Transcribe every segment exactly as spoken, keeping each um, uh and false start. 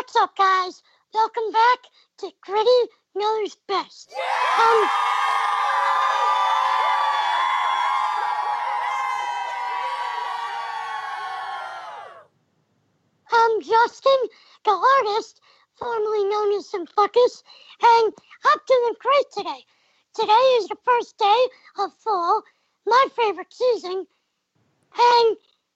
What's up, guys? Welcome back to Gritty Knows Best. Um, I'm Justin, the artist, formerly known as Symphucus, and I'm doing great today. Today is the first day of fall, my favorite season, and...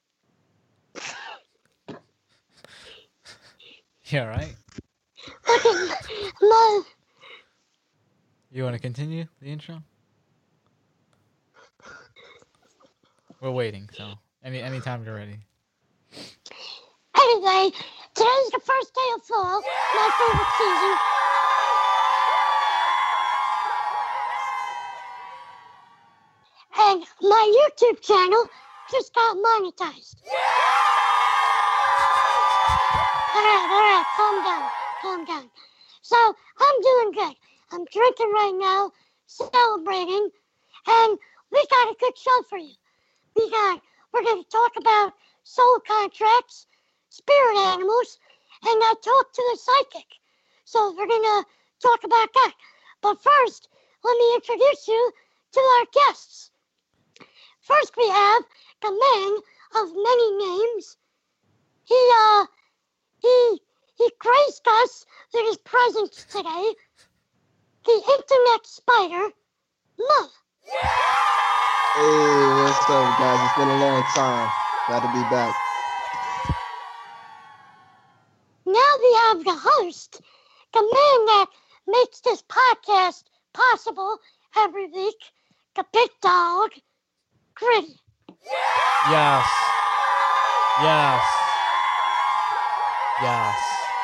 You all right? Okay, my... You want to continue the intro? We're waiting, so any anytime you're ready. Anyway, today's the first day of fall, my favorite season. And my YouTube channel just got monetized. Alright, alright, calm down, calm down. So, I'm doing good. I'm drinking right now, celebrating, and we got a good show for you. We got, we're going to talk about soul contracts, spirit animals, and I talked to a psychic. So we're going to talk about that. But first, let me introduce you to our guests. First, we have the man of many names. He, uh, he, he graced us with his presence today. The internet spider, Love. Hey, what's up, guys? It's been a long time. Glad to be back. Now we have the host, the man that makes this podcast possible every week, the big dog, Gritty. Yes. Yes. Yes.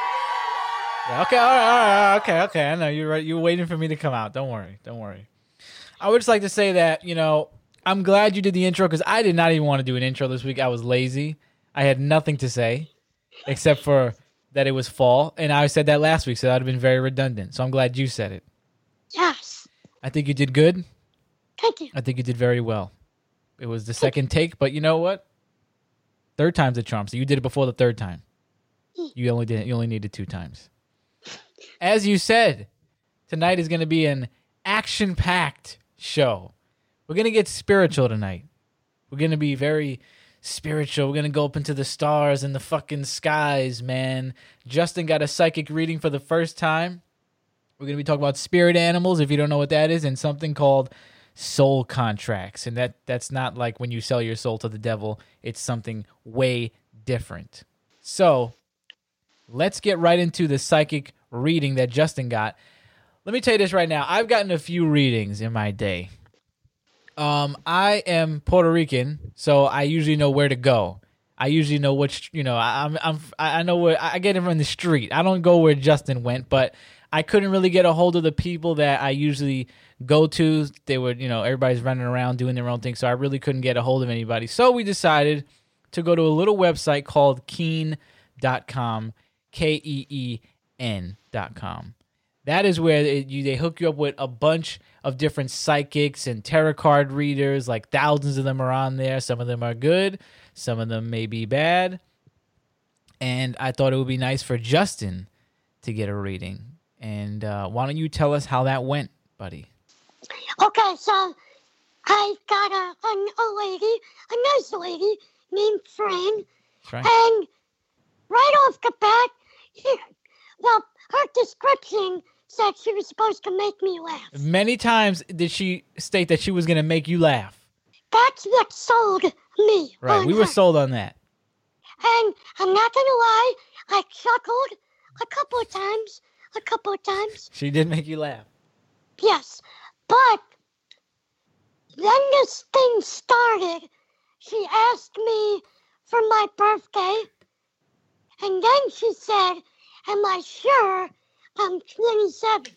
Yeah, okay, all right, all right, okay, okay. I know you're right. You're waiting for me to come out. Don't worry. Don't worry. I would just like to say that, you know, I'm glad you did the intro because I did not even want to do an intro this week. I was lazy. I had nothing to say except for that it was fall. And I said that last week, so that would have been very redundant. So I'm glad you said it. Yes. I think you did good. Thank you. I think you did very well. It was the second take, but you know what? Third time's a charm. So you did it before the third time. You only did it. You only needed two times. As you said, tonight is going to be an action-packed show. We're going to get spiritual tonight. We're going to be very spiritual. We're going to go up into the stars and the fucking skies, man. Justin got a psychic reading for the first time. We're going to be talking about spirit animals, if you don't know what that is, and something called soul contracts. And that that's not like when you sell your soul to the devil. It's something way different. So let's get right into the psychic reading that Justin got. Let me tell you this right now. I've gotten a few readings in my day. Um, I am Puerto Rican, so I usually know where to go. I usually know which, you know, I, I'm, I'm, I know where I get it from the street. I don't go where Justin went, but I couldn't really get a hold of the people that I usually go to. They would, you know, everybody's running around doing their own thing, so I really couldn't get a hold of anybody. So we decided to go to a little website called Keen dot com, K E E N dot com. That is where it, you, they hook you up with a bunch of different psychics and tarot card readers. Like thousands of them are on there. Some of them are good. Some of them may be bad. And I thought it would be nice for Justin to get a reading. And uh, why don't you tell us how that went, buddy? Okay, so I got a, a, a lady, a nice lady named Fran. Right. And right off the bat, she, well, her description said she was supposed to make me laugh. Many times did she state that she was going to make you laugh. That's what sold me. Right, we were her. sold on that. And I'm not going to lie, I chuckled a couple of times, a couple of times. She did make you laugh. Yes, but then this thing started. She asked me for my birthday, and then she said, am I sure I'm twenty-seven?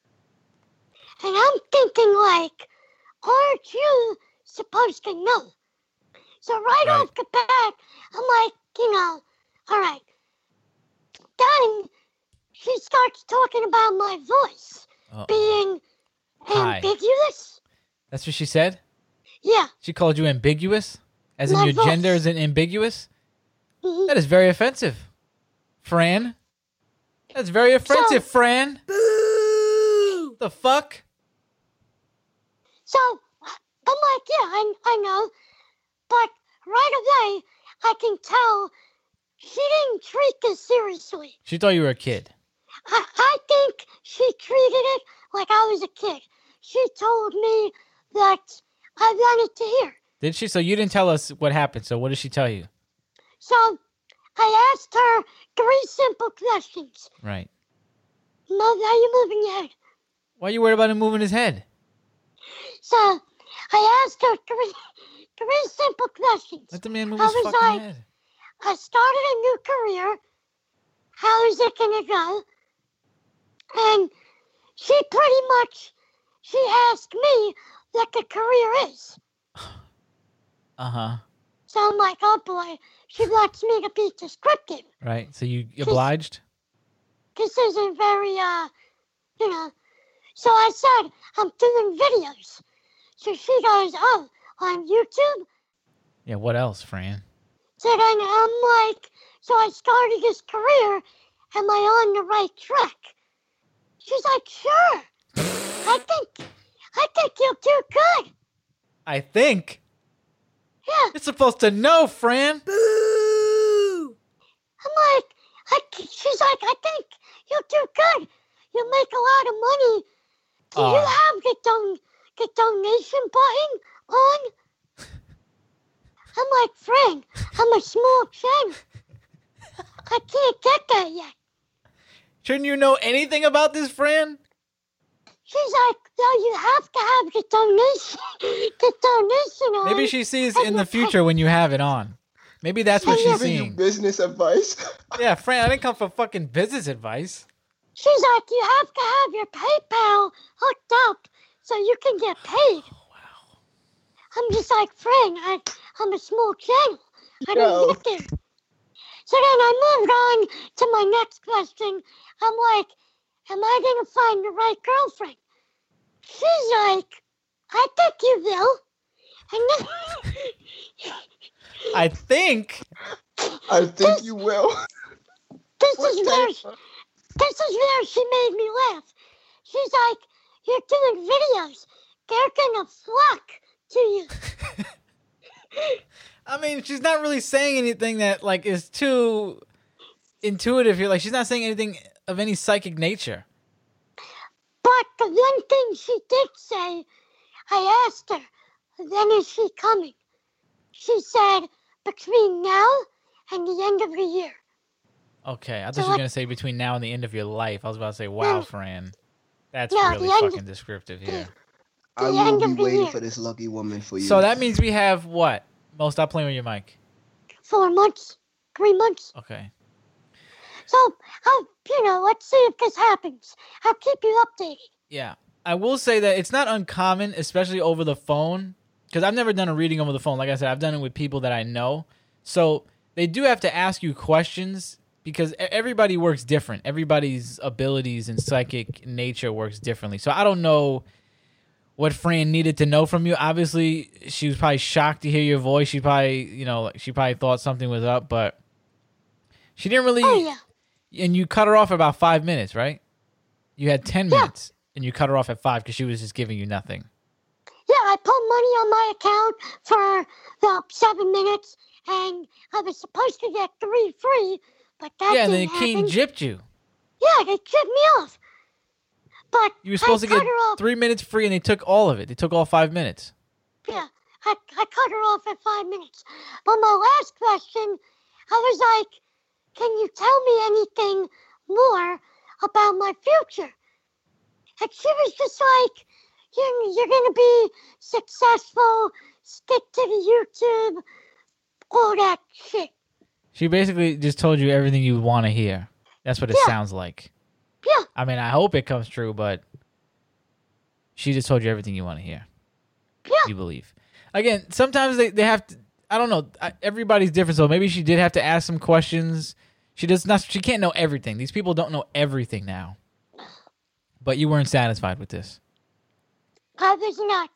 And I'm thinking like, aren't you supposed to know? So right, Right. off the bat, I'm like, you know, all right. Then she starts talking about my voice Uh-oh. being Hi. ambiguous. That's what she said? Yeah. She called you ambiguous? As in My your voice. gender is ambiguous? Mhm. That is very offensive. Fran, That's very offensive, So- Fran. Boo! The fuck? So I'm like, yeah, I, I know. But right away, I can tell she didn't treat this seriously. She thought you were a kid. I, I think she treated it like I was a kid. She told me that I wanted to hear. Did she? So you didn't tell us what happened. So what did she tell you? So I asked her three simple questions. Right. Mom, how you moving your head? Why are you worried about him moving his head? So I asked her three, three simple questions. Let the man move I his was fucking like- head. I started a new career. How is it gonna go? And she pretty much, she asked me what the career is. Uh-huh. So I'm like, oh boy, she wants me to be descriptive. Right. So you obliged? This isn't very, uh, you know. So I said, I'm doing videos. So she goes, oh, on YouTube? Yeah, what else, Fran? So then I'm like, so I started this career. Am I on the right track? She's like, sure. I think, I think you'll do good. I think. Yeah. You're supposed to know, Fran. Boo! I'm like, I, she's like, I think you'll do good. You'll make a lot of money. Do you Aw. have the, don- the donation button on? I'm like, Frank, I'm a small channel. I can't get that yet. Shouldn't you know anything about this, Fran? She's like, no, you have to have the donation, the donation on. Maybe she sees in the future when you have it on. Maybe that's what she's Giving you seeing. business advice. Yeah, Fran, I didn't come for fucking business advice. She's like, you have to have your PayPal hooked up so you can get paid. Oh, wow. I'm just like, Frank, I, I'm a small channel. I didn't Yo. get there. So then I moved on to my next question. I'm like, am I going to find the right girlfriend? She's like, I think you will. And then I think. I think you will. this What is where, type of- this is where she made me laugh. She's like, you're doing videos. They're going to flock to you. I mean, she's not really saying anything that like is too intuitive here. Like she's not saying anything of any psychic nature. But the one thing she did say, I asked her, when is she coming? She said, between now and the end of the year. Okay, I thought So you were what- gonna say between now and the end of your life. I was about to say, wow, No. Fran, that's No, really the end- fucking descriptive here. I The will end be of the waiting year. for this lucky woman for you. So that means we have what? Mo, stop playing with your mic. Four months, three months. Okay. So, I'll, you know, let's see if this happens. I'll keep you updated. Yeah, I will say that it's not uncommon, especially over the phone, because I've never done a reading over the phone. Like I said, I've done it with people that I know. So they do have to ask you questions because e- everybody works different. Everybody's abilities and psychic nature works differently. So I don't know what Fran needed to know from you. Obviously, she was probably shocked to hear your voice. She probably, you know, she probably thought something was up, but she didn't really. Oh, yeah. And you cut her off about five minutes, right? You had ten Yeah. minutes, and you cut her off at five because she was just giving you nothing. Yeah, I put money on my account for about seven minutes, and I was supposed to get three free, but that yeah, and then didn't King happen. gypped you. Yeah, they chipped me off. But You were supposed I to get cut her off. three minutes free, and they took all of it. They took all five minutes. Yeah, I, I cut her off at five minutes. But my last question, I was like, can you tell me anything more about my future? And she was just like, you're, you're going to be successful, stick to the YouTube, all that shit. She basically just told you everything you want to hear. That's what it Yeah. sounds like. Yeah, I mean, I hope it comes true, but she just told you everything you want to hear. yeah. You believe. Again, sometimes they, they have to, I don't know. I- Everybody's different, so maybe she did have to ask some questions. She does not. She can't know everything. These people don't know everything now. But you weren't satisfied with this. I was not.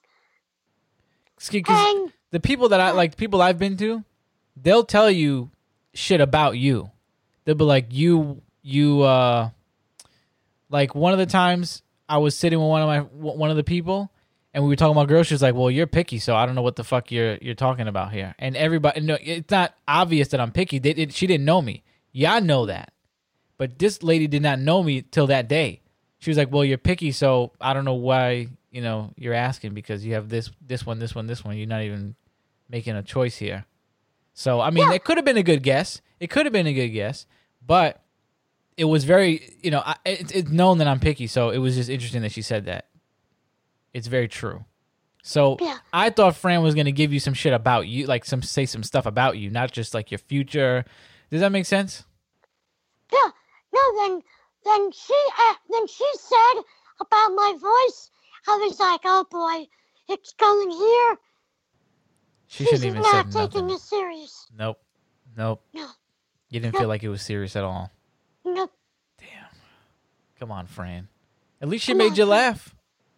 Because And the people that I like, the people I've been to, they'll tell you shit about you. They'll be like, you, you, uh, Like one of the times I was sitting with one of my one of the people, and we were talking about girls. She was like, "Well, you're picky, so I don't know what the fuck you're you're talking about here." And everybody, no, it's not obvious that I'm picky. They, it, she didn't know me. Yeah, I know that, but this lady did not know me till that day. She was like, "Well, you're picky, so I don't know why you know you're asking because you have this this one, this one, this one. You're not even making a choice here." So I mean, Yeah. it could have been a good guess. It could have been a good guess, but it was very, you know, I, it, it's known that I'm picky, so it was just interesting that she said that. It's very true. So Yeah. I thought Fran was gonna give you some shit about you, like some say some stuff about you, not just like your future. Does that make sense? Yeah. No, then then she uh, then she said about my voice. I was like, oh boy, it's going here. She She's shouldn't even not said taking nothing. it serious. Nope, nope. No. You didn't Nope. feel like it was serious at all. No. Come on, Fran. At least she Come made on, you Fran. laugh.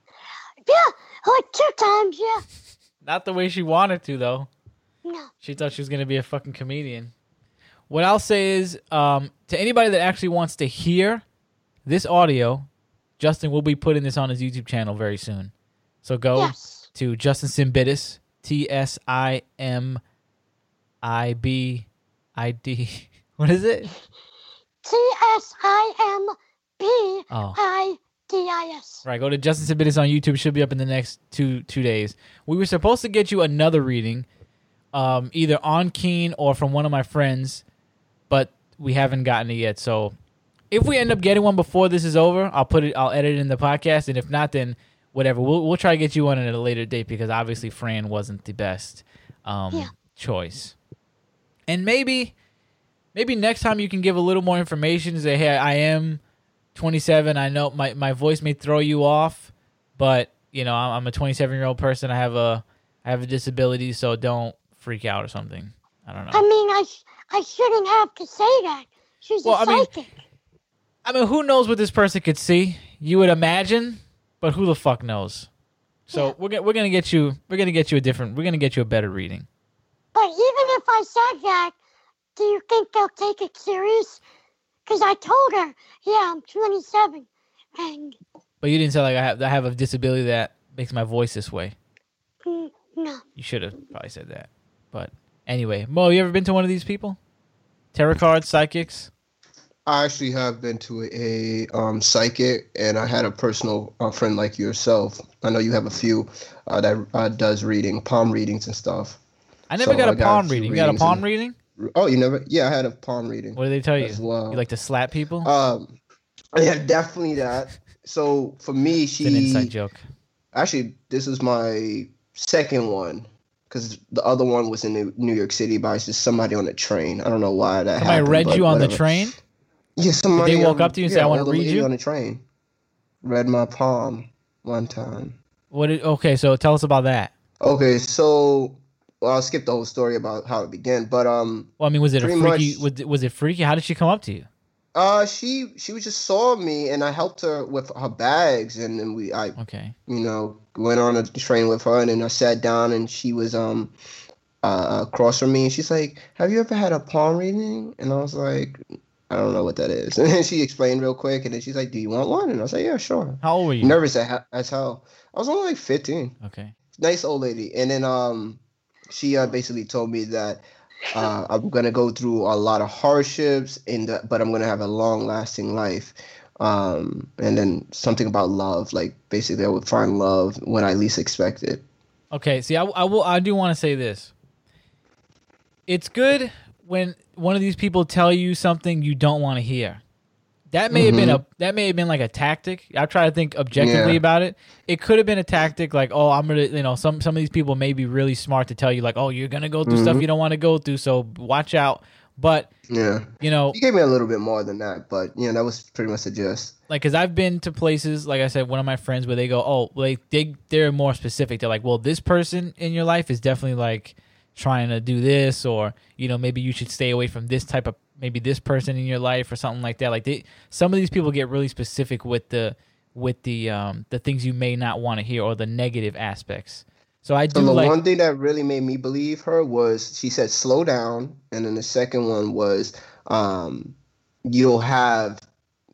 Yeah, like two times. Yeah. Not the way she wanted to, though. No. She thought she was gonna be a fucking comedian. What I'll say is, um, to anybody that actually wants to hear this audio, Justin will be putting this on his YouTube channel very soon. So go Yes. to Justin Simbidis, T S I M I B I D. What is it? T S I M B Oh. I D I S. Right, go to Justin Simbidis on YouTube. Should be up in the next two two days. We were supposed to get you another reading, um, either on Keen or from one of my friends, but we haven't gotten it yet. So if we end up getting one before this is over, I'll put it. I'll edit it in the podcast, and if not, then whatever. We'll we'll try to get you one at a later date because obviously Fran wasn't the best um, Yeah. choice. And maybe maybe next time you can give a little more information. Say, hey, I am twenty-seven. I know my, my voice may throw you off, but you know I'm, I'm a twenty-seven year old person. I have a I have a disability, so don't freak out or something. I don't know. I mean, I sh- I shouldn't have to say that. She's Well, a I mean- psychic. I mean, who knows what this person could see? You would imagine, but who the fuck knows? So Yeah. we're gonna we're gonna get you we're gonna get you a different we're gonna get you a better reading. But even if I said that, do you think they'll take it serious? Because I told her, yeah, I'm twenty-seven, and But you didn't say like I have I have a disability that makes my voice this way. mm, no. You should have probably said that. But anyway, Mo, you ever been to one of these people? Tarot cards, psychics? I actually have been to a um, psychic, and I had a personal uh, friend like yourself. I know you have a few uh, that uh, does reading, palm readings and stuff. I never So got a I got a palm few reading. You got a readings palm and- reading? Oh, you never? Yeah, I had a palm reading. What do they tell you? As well. You like to slap people? Um, yeah, definitely that. So for me, It's an inside she joke. actually this is my second one because the other one was in New- New York City, but it's just somebody on the train. I don't know why that Somebody happened. read but you on the whatever. train? Yeah, somebody. walk um, up to you and say, yeah, "I wanna older read lady you"? on the train. Read my palm one time. What? Did, okay, so tell us about that. Okay, so well, I'll skip the whole story about how it began, but um, Well, I mean, was it a Pretty freaky? much- Was, was it freaky? How did she come up to you? uh, she she just saw me, and I helped her with her bags, and then we I Okay. you know went on a train with her, and then I sat down, and she was um uh across from me, and she's like, "Have you ever had a palm reading?" And I was like, "I don't know what that is." And then she explained real quick, and then she's like, "Do you want one?" And I was like, "Yeah, sure." How old were you? Nervous as, as hell. I was only like fifteen. Okay. Nice old lady. And then um, she uh, basically told me that uh, I'm gonna go through a lot of hardships, in the, but I'm gonna have a long lasting life. Um, and then something about love, like basically I would find love when I least expect it. Okay. See, I, I will. I do want to say this. It's good when one of these people tell you something you don't want to hear. That may have been a that may have been like a tactic. I try to think objectively Yeah. about it. It could have been a tactic like, oh, I'm gonna, you know, some some of these people may be really smart to tell you like, oh, you're gonna go through stuff you don't want to go through, so watch out. But Yeah. you know, He gave me a little bit more than that, but you know that was pretty much the gist. like, cause I've been to places, like I said, one of my friends where they go, oh, like they they're more specific. They're like, well, this person in your life is definitely like trying to do this, or you know, maybe you should stay away from this type of, maybe this person in your life or something like that. Like they, some of these people get really specific with the with the um the things you may not want to hear or the negative aspects. So I do So the like one thing that really made me believe her was she said slow down, and then the second one was um, you'll have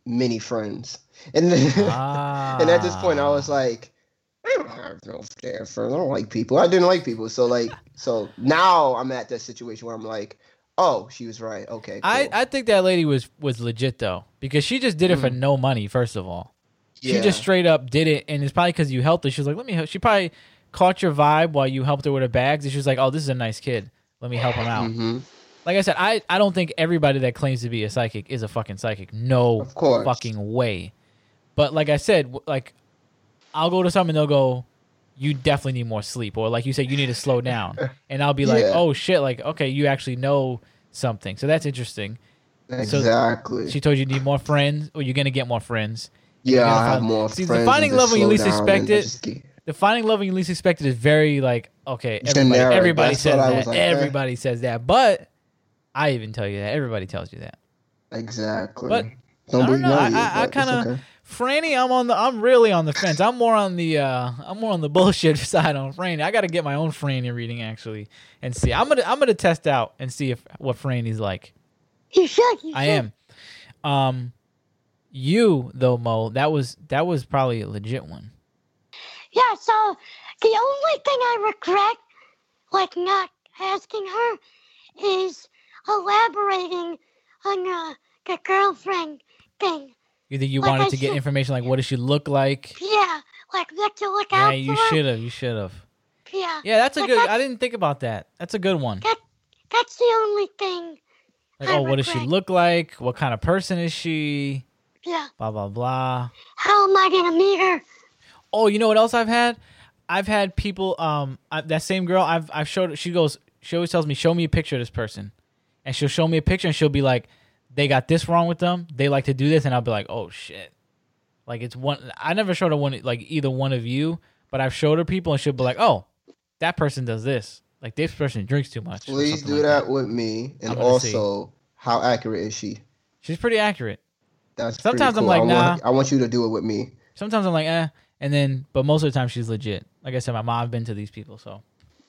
many friends. And then, Ah. and at this point, I was like, I don't have no damn friends. I don't like people. I didn't like people. So like, so now I'm at that situation where I'm like, oh, she was right. Okay, cool. I, I think that lady was was legit though, because she just did it mm. for no money. First of all, she yeah. just straight up did it, and it's probably because you helped her. She was like, let me help. She probably caught your vibe while you helped her with her bags, and she was like, oh, this is a nice kid. Let me help him out. Mm-hmm. Like I said, I, I don't think everybody that claims to be a psychic is a fucking psychic. No of course. fucking way. But like I said, like I'll go to someone and they'll go, you definitely need more sleep. Or like you said, you need to slow down. And I'll be like, yeah. oh shit, like, okay, you actually know something. So that's interesting. Exactly. So she told you you need more friends, or you're going to get more friends. Yeah, I have more See, friends. The finding love when you least expect it. Just... The finding love when you least expect it is very like, okay, everybody, Generic. everybody That's says that. Like, everybody eh. says that. But I even tell you that. Everybody tells you that. Exactly. But don't I don't know. I, you, I, I kind of, okay. Franny, I'm on the, I'm really on the fence. I'm more on the, uh, I'm more on the bullshit side on Franny. I got to get my own Franny reading actually and see. I'm gonna, I'm gonna test out and see if what Franny's like. You should. You I should. am. Um, you though, Mo, that was that was probably a legit one. Yeah. So the only thing I regret, like not asking her, is elaborating on uh, the girlfriend thing. You think you like wanted I to get should, information like what does she look like? Yeah, like what to look yeah, out for. Yeah, you should have. You should have. Yeah. Yeah, that's a but good. That's, I didn't think about that. That's a good one. That, that's the only thing. Like, I oh, what does regret. she look like? What kind of person is she? Yeah. Blah blah blah. How am I gonna meet her? Oh, you know what else I've had? I've had people. Um, I, that same girl. I've I've showed. She goes. She always tells me, "Show me a picture of this person," and she'll show me a picture, and she'll be like, "They got this wrong with them. They like to do this," and I'll be like, "Oh shit!" Like it's one. I never showed her one like either one of you, but I've showed her people, and she'll be like, "Oh, that person does this. Like this person drinks too much." Please do like that, that with me, and also, see. How accurate is she? She's pretty accurate. That's sometimes cool. I'm like, I nah. Want, I want you to do it with me. Sometimes I'm like, eh, and then, but most of the time she's legit. Like I said, my mom's been to these people, so.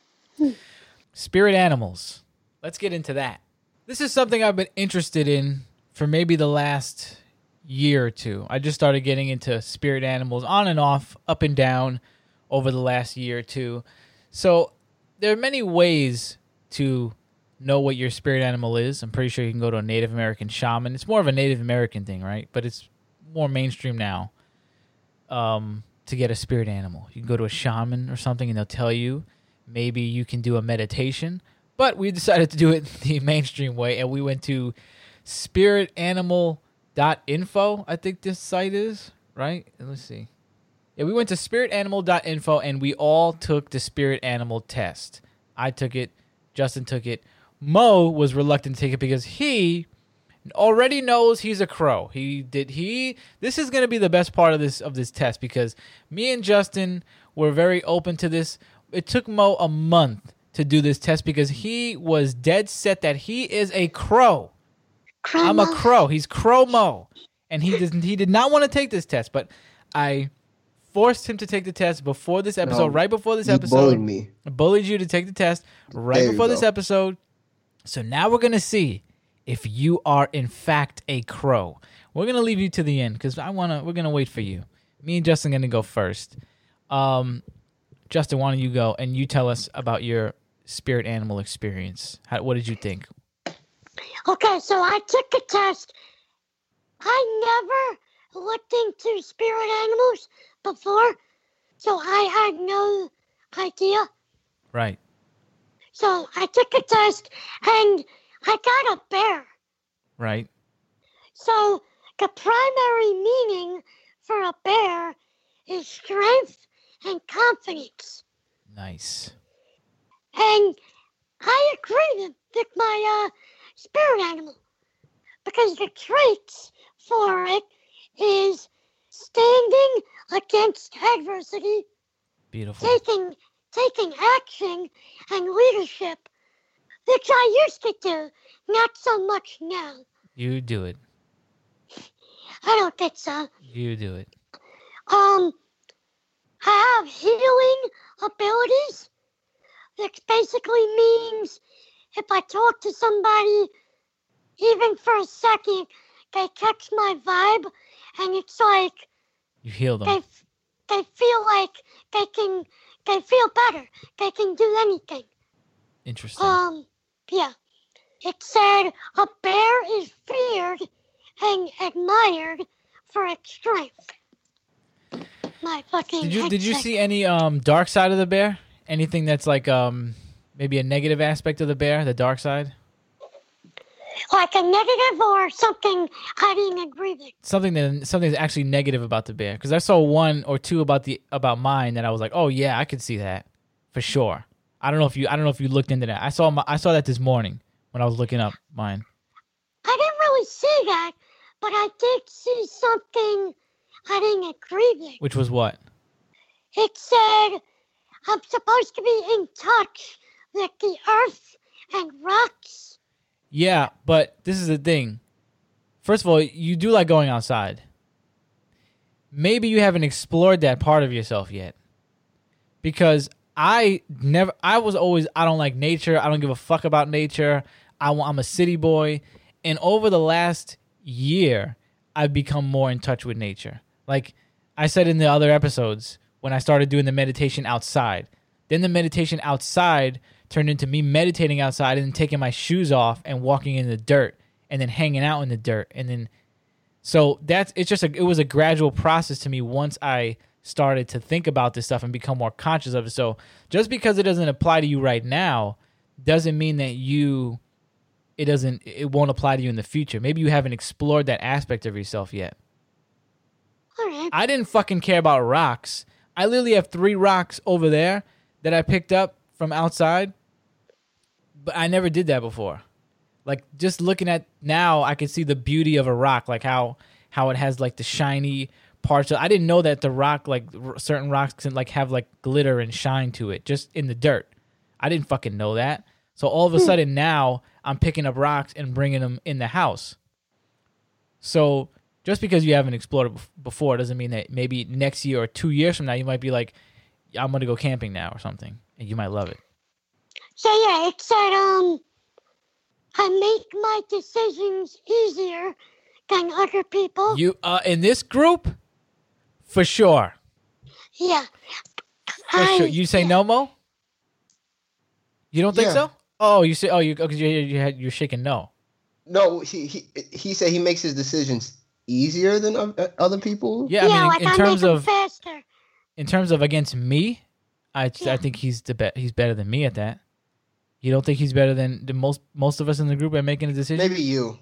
Spirit animals. Let's get into that. This is something I've been interested in for maybe the last year or two. I just started getting into spirit animals on and off, up and down over the last year or two. So there are many ways to know what your spirit animal is. I'm pretty sure you can go to a Native American shaman. It's more of a Native American thing, right? But it's more mainstream now um, to get a spirit animal. You can go to a shaman or something and they'll tell you. Maybe you can do a meditation. But we decided to do it the mainstream way, and we went to spirit animal dot info, I think this site is, right? Let's see. Yeah, we went to spirit animal dot info, and we all took the spirit animal test. I took it. Justin took it. Mo was reluctant to take it because he already knows he's a crow. He did he this is going to be the best part of this of this test because me and Justin were very open to this. It took Mo a month to do this test because he was dead set that he is a crow. Crow I'm a Mo. crow. He's Crow Mo. And he didn't he did not want to take this test, but I forced him to take the test before this episode, No, right before this you episode. bullied me. I bullied you to take the test right There before you this go. episode. So now we're going to see if you are in fact a crow. We're going to leave you to the end because I want to. We're going to wait for you. Me and Justin are going to go first. Um, Justin, why don't you go and you tell us about your spirit animal experience? How, what did you think? Okay, so I took a test. I never looked into spirit animals before, so I had no idea. Right. So I took a test and I got a bear. Right. So the primary meaning for a bear is strength and confidence. Nice. And I agree with, with my uh, spirit animal because the traits for it is standing against adversity, Beautiful. taking taking action and leadership, which I used to do, not so much now. You do it. I don't think so. You do it. Um, I have healing abilities, which basically means if I talk to somebody, even for a second, they catch my vibe and it's like You heal them. they they feel like they can they feel better. They can do anything. Interesting. Um, yeah. It said a bear is feared and admired for its strength. My fucking did you did you headset. see any um dark side of the bear? Anything that's like um maybe a negative aspect of the bear, the dark side? Like a negative or something I didn't agree with? Something that something that's actually negative about the bear, because I saw one or two about the about mine that I was like, oh yeah, I could see that for sure. I don't know if you I don't know if you looked into that. I saw my, I saw that this morning when I was looking up mine. I didn't really see that, but I did see something I didn't agree with. Which was what? It said I'm supposed to be in touch with the earth and rocks. Yeah, but this is the thing. First of all, you do like going outside. Maybe you haven't explored that part of yourself yet. Because I never, I was always, I don't like nature. I don't give a fuck about nature. I, I'm a city boy. And over the last year, I've become more in touch with nature. Like I said in the other episodes, when I started doing the meditation outside. Then the meditation outside turned into me meditating outside and then taking my shoes off and walking in the dirt and then hanging out in the dirt. And then, so that's, it's just a, it was a gradual process to me once I started to think about this stuff and become more conscious of it. So just because it doesn't apply to you right now doesn't mean that you, it doesn't, it won't apply to you in the future. Maybe you haven't explored that aspect of yourself yet. All right. I didn't fucking care about rocks. I literally have three rocks over there that I picked up from outside. But I never did that before. Like, just looking at now, I can see the beauty of a rock, like how how it has like the shiny parts. I didn't know that the rock, like r- certain rocks, can like have like glitter and shine to it, just in the dirt. I didn't fucking know that. So all of a sudden now, I'm picking up rocks and bringing them in the house. So just because you haven't explored it bef- before doesn't mean that maybe next year or two years from now you might be like, I'm gonna go camping now or something, and you might love it. So yeah, it said um, I make my decisions easier than other people. You uh in this group, for sure. Yeah. For I, sure. You say yeah. no, Mo? You don't think Yeah. so? Oh, you say oh you because you you had you're shaking no. No, he he he said he makes his decisions easier than o- other people. Yeah, I yeah, mean like in, in I terms make 'em of faster. in terms of against me, I Yeah. I think he's the be- he's better than me at that. You don't think he's better than the most most of us in the group at making a decision? Maybe you.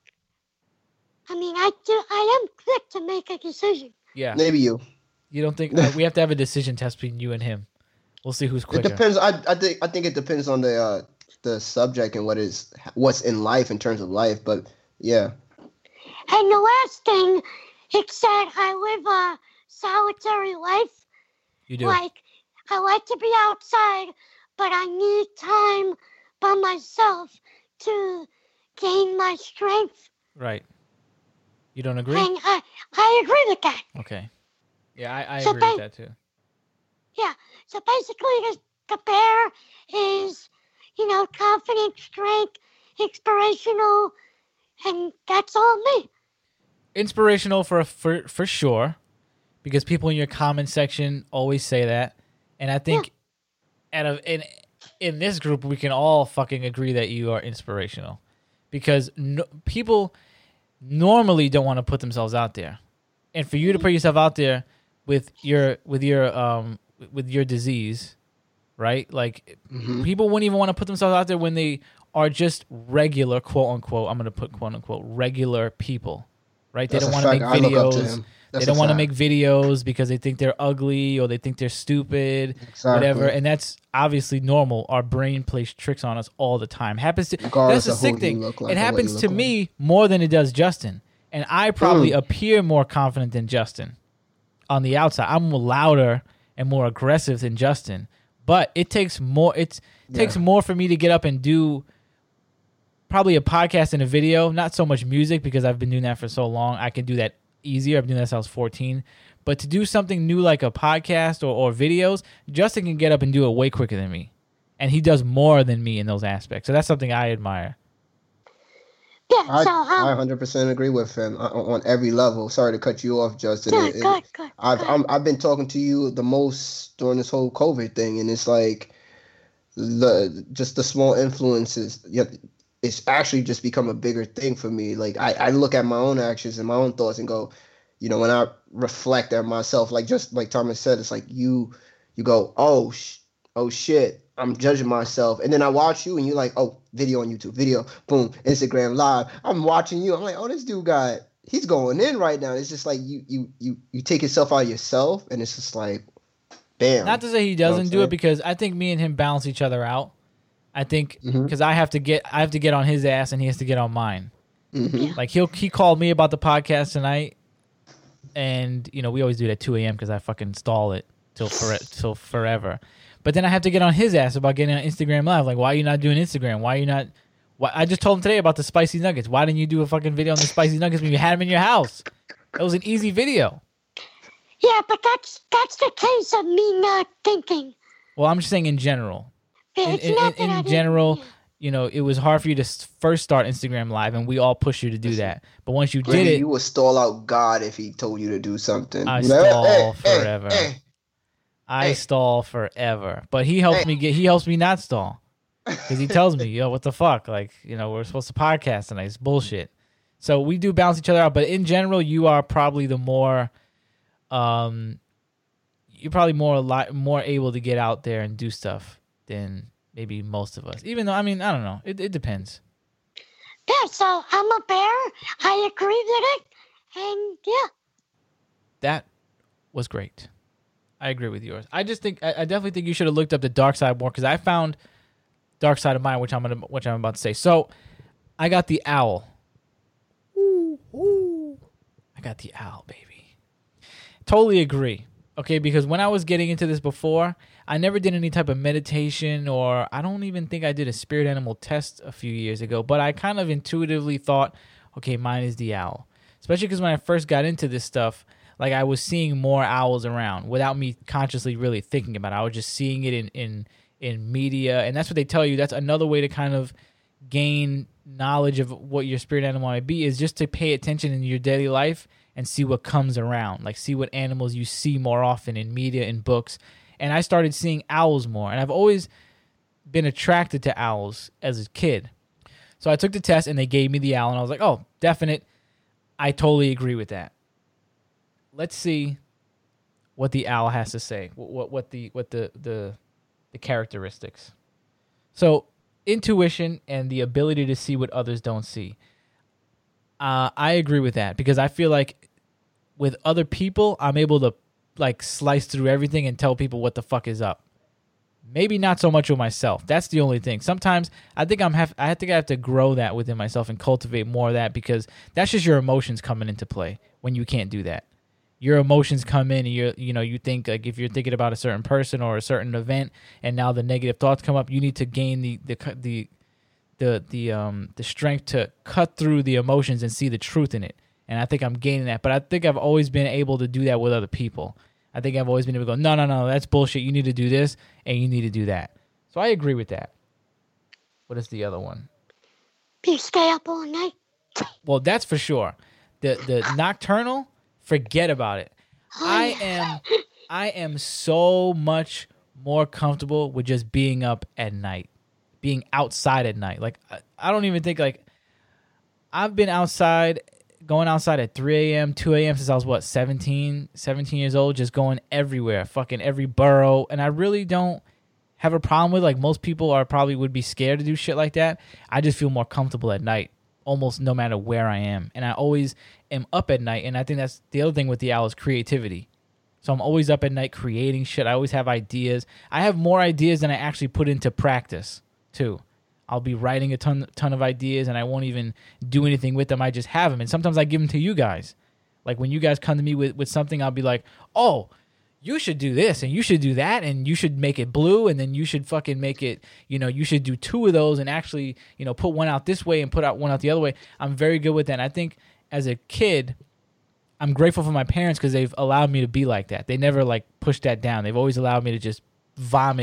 I mean, I do. I am quick to make a decision. Yeah. Maybe you. You don't think uh, we have to have a decision test between you and him? We'll see who's It quicker. depends. I I think I think it depends on the uh, the subject and what is what's in life in terms of life. But yeah, And the last thing, it said I live a solitary life. You do. Like, I like to be outside, but I need time by myself to gain my strength. Right. You don't agree? And I, I agree with that. Okay. Yeah, I, I So agree with ba- that too. Yeah. So basically, the, the bear is, you know, confident, strength, inspirational, and that's all me. Inspirational for for for sure, because people in your comment section always say that, and I think out of in in this group we can all fucking agree that you are inspirational, because no, people normally don't want to put themselves out there, and for you to put yourself out there with your with your um with your disease, right? Like Mhm. people wouldn't even want to put themselves out there when they are just regular, quote unquote. I'm gonna put quote unquote regular people, right? That's they a don't want to fact. make I look up to videos. him. They That's don't a want to fact. make videos because they think they're ugly or they think they're stupid, Exactly. whatever. And that's obviously normal. Our brain plays tricks on us all the time. Happens to Regardless that's the of sick who you thing. look like It or what happens you to look me more than it does Justin, and I probably Mm. appear more confident than Justin on the outside. I'm louder and more aggressive than Justin, but it takes more. It's it takes Yeah. more for me to get up and do probably a podcast and a video. Not so much music because I've been doing that for so long. I can do that easier. I've been doing that since I was fourteen. But to do something new like a podcast or, or videos, Justin can get up and do it way quicker than me. And he does more than me in those aspects. So that's something I admire. Yeah, I so I um, one hundred percent agree with him on, on every level. Sorry to cut you off, Justin. good, It, it, good, good, I've good. I'm, I've been talking to you the most during this whole COVID thing, and it's like the just the small influences. Yeah, it's actually just become a bigger thing for me. Like I, I look at my own actions and my own thoughts and go, you know, when I reflect at myself, like just like Thomas said, it's like you you go, oh sh- oh shit, I'm judging myself, and then I watch you and you're like, oh, video on YouTube, video, boom, Instagram live. I'm watching you. I'm like, oh, this dude got he's going in right now. It's just like you you you you take yourself out of yourself, and it's just like, bam. Not to say he You know what doesn't I'm do it, saying? because I think me and him balance each other out. I think Mhm. because I have to get I have to get on his ass and he has to get on mine. Mhm. Like he'll he called me about the podcast tonight, and you know we always do it at two a.m. because I fucking stall it till for till forever. But then I have to get on his ass about getting on Instagram Live. Like, why are you not doing Instagram? Why are you not? Why I just told him today about the spicy nuggets. Why didn't you do a fucking video on the spicy nuggets when you had them in your house? That was an easy video. Yeah, but that's that's the case of me not thinking. Well, I'm just saying in general. In, It's in, not in, that I in didn't- general, yeah. you know, it was hard for you to s- first start Instagram Live, and we all push you to do that. But once you Brady, did it, you would stall out God if he told you to do something. I You'd be like, stall "Hey, hey, forever. hey, I Hey. stall forever. But he helps Hey. me get. He helps me not stall because he tells me, "Yo, what the fuck? Like, you know, we're supposed to podcast tonight. It's bullshit." So we do balance each other out. But in general, you are probably the more, um, you're probably more a lot more able to get out there and do stuff than maybe most of us. Even though, I mean, I don't know. It it depends. Yeah, so I'm a bear. I agree with it, and yeah. That was great. I agree with yours. I just think I, I definitely think you should have looked up the dark side more, because I found dark side of mine, which I'm gonna which I'm about to say. So I got the owl. Ooh, ooh. I got the owl, baby. Totally agree. Okay, because when I was getting into this before, I never did any type of meditation, or I don't even think I did a spirit animal test a few years ago, but I kind of intuitively thought, okay, mine is the owl. Especially because when I first got into this stuff, like I was seeing more owls around without me consciously really thinking about it. I was just seeing it in, in, in media, and that's what they tell you. That's another way to kind of gain knowledge of what your spirit animal might be, is just to pay attention in your daily life and see what comes around, like see what animals you see more often in media and books. And I started seeing owls more, and I've always been attracted to owls as a kid. So I took the test and they gave me the owl, and I was like, oh, definite. I totally agree with that. Let's see what the owl has to say. What what, what the what the, the the characteristics. So intuition and the ability to see what others don't see. Uh, I agree with that, because I feel like with other people, I'm able to like slice through everything and tell people what the fuck is up. Maybe not so much with myself. That's the only thing. Sometimes I think I'm have I think I have to grow that within myself and cultivate more of that, because that's just your emotions coming into play when you can't do that. Your emotions come in and you're you know you think, like, if you're thinking about a certain person or a certain event, and now the negative thoughts come up, you need to gain the the the the the um the strength to cut through the emotions and see the truth in it. And I think I'm gaining that. But I think I've always been able to do that with other people. I think I've always been able to go, no, no, no, that's bullshit. You need to do this and you need to do that. So I agree with that. What is the other one? You stay up all night. Well, that's for sure. The the nocturnal, forget about it. I am I am so much more comfortable with just being up at night, being outside at night. Like I, I don't even think like I've been outside, going outside at three a.m., two a.m. since I was, what, seventeen, seventeen years old, just going everywhere, fucking every borough. And I really don't have a problem with, like, most people are probably would be scared to do shit like that. I just feel more comfortable at night, almost no matter where I am. And I always am up at night. And I think that's the other thing with the owl is creativity. So I'm always up at night creating shit. I always have ideas. I have more ideas than I actually put into practice, too. I'll be writing a ton ton of ideas, and I won't even do anything with them. I just have them. And sometimes I give them to you guys. Like, when you guys come to me with, with something, I'll be like, oh, you should do this, and you should do that, and you should make it blue, and then you should fucking make it, you know, you should do two of those and actually, you know, put one out this way and put out one out the other way. I'm very good with that. And I think as a kid, I'm grateful for my parents because they've allowed me to be like that. They never, like, pushed that down. They've always allowed me to just vomit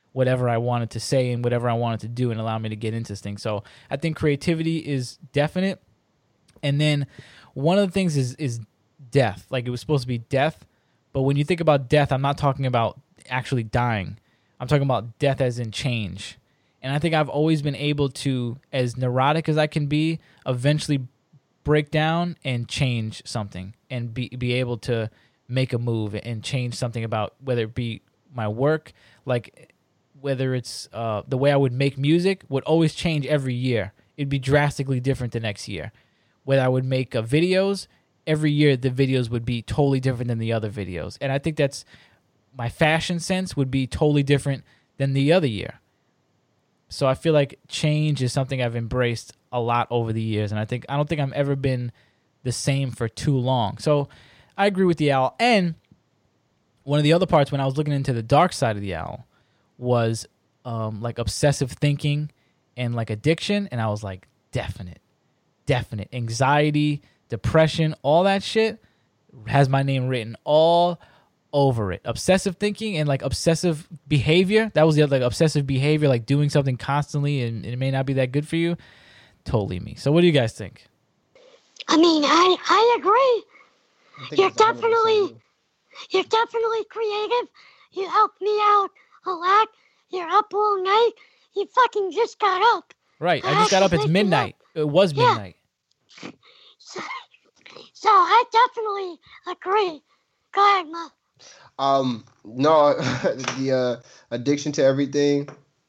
whatever I wanted to say and whatever I wanted to do and allow me to get into things. So I think creativity is definite. And then one of the things is is death. Like it was supposed to be death, but when you think about death, I'm not talking about actually dying. I'm talking about death as in change. And I think I've always been able to, as neurotic as I can be, eventually break down and change something and be be able to make a move and change something about whether it be my work, like whether it's uh, the way I would make music would always change every year. It'd be drastically different the next year. Whether I would make uh, videos, every year the videos would be totally different than the other videos. And I think that's my fashion sense would be totally different than the other year. So I feel like change is something I've embraced a lot over the years. And I think I don't think I've ever been the same for too long. So I agree with the owl. And one of the other parts when I was looking into the dark side of the owl was um, like obsessive thinking and like addiction. And I was like, definite, definite. Anxiety, depression, all that shit has my name written all over it. Obsessive thinking and like obsessive behavior. That was the other, like obsessive behavior, like doing something constantly and it may not be that good for you. Totally me. So what do you guys think? I mean, I I agree. I think You're it's one hundred percent definitely you. you're definitely creative. You helped me out a lot. You're up all night. You fucking just got up. Right. I I just got up. actually It's think you midnight. It was Yeah. midnight. So, so I definitely agree. Go ahead, Ma. Um, no, the uh, addiction to everything,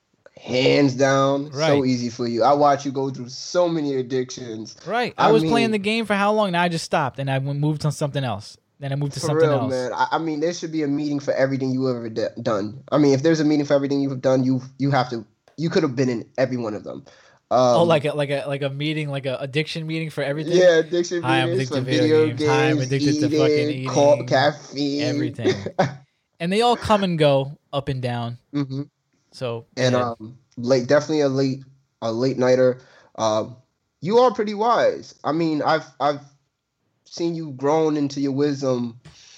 hands down, so Right. easy for you. I watch you go through so many addictions. Right. I, I was mean- playing the game for how long? Now I just stopped and I went- moved on something else. Then I moved to For something real, else. man. I, I mean, there should be a meeting for everything you ever d- done. I mean, if there's a meeting for everything you've done, you you have to. You could have been in every one of them. Um, Oh, like a like a like a meeting, like a addiction meeting for everything. yeah, addiction Hi, I'm meetings addicted for to video video games. Hi, I'm games, addicted to eating, fucking co- eating, caffeine, everything. And they all come and go, up and down. hmm So And yeah. um, late, definitely a late, a late nighter. Um, you are pretty wise. I mean, I've I've seen you grown into your wisdom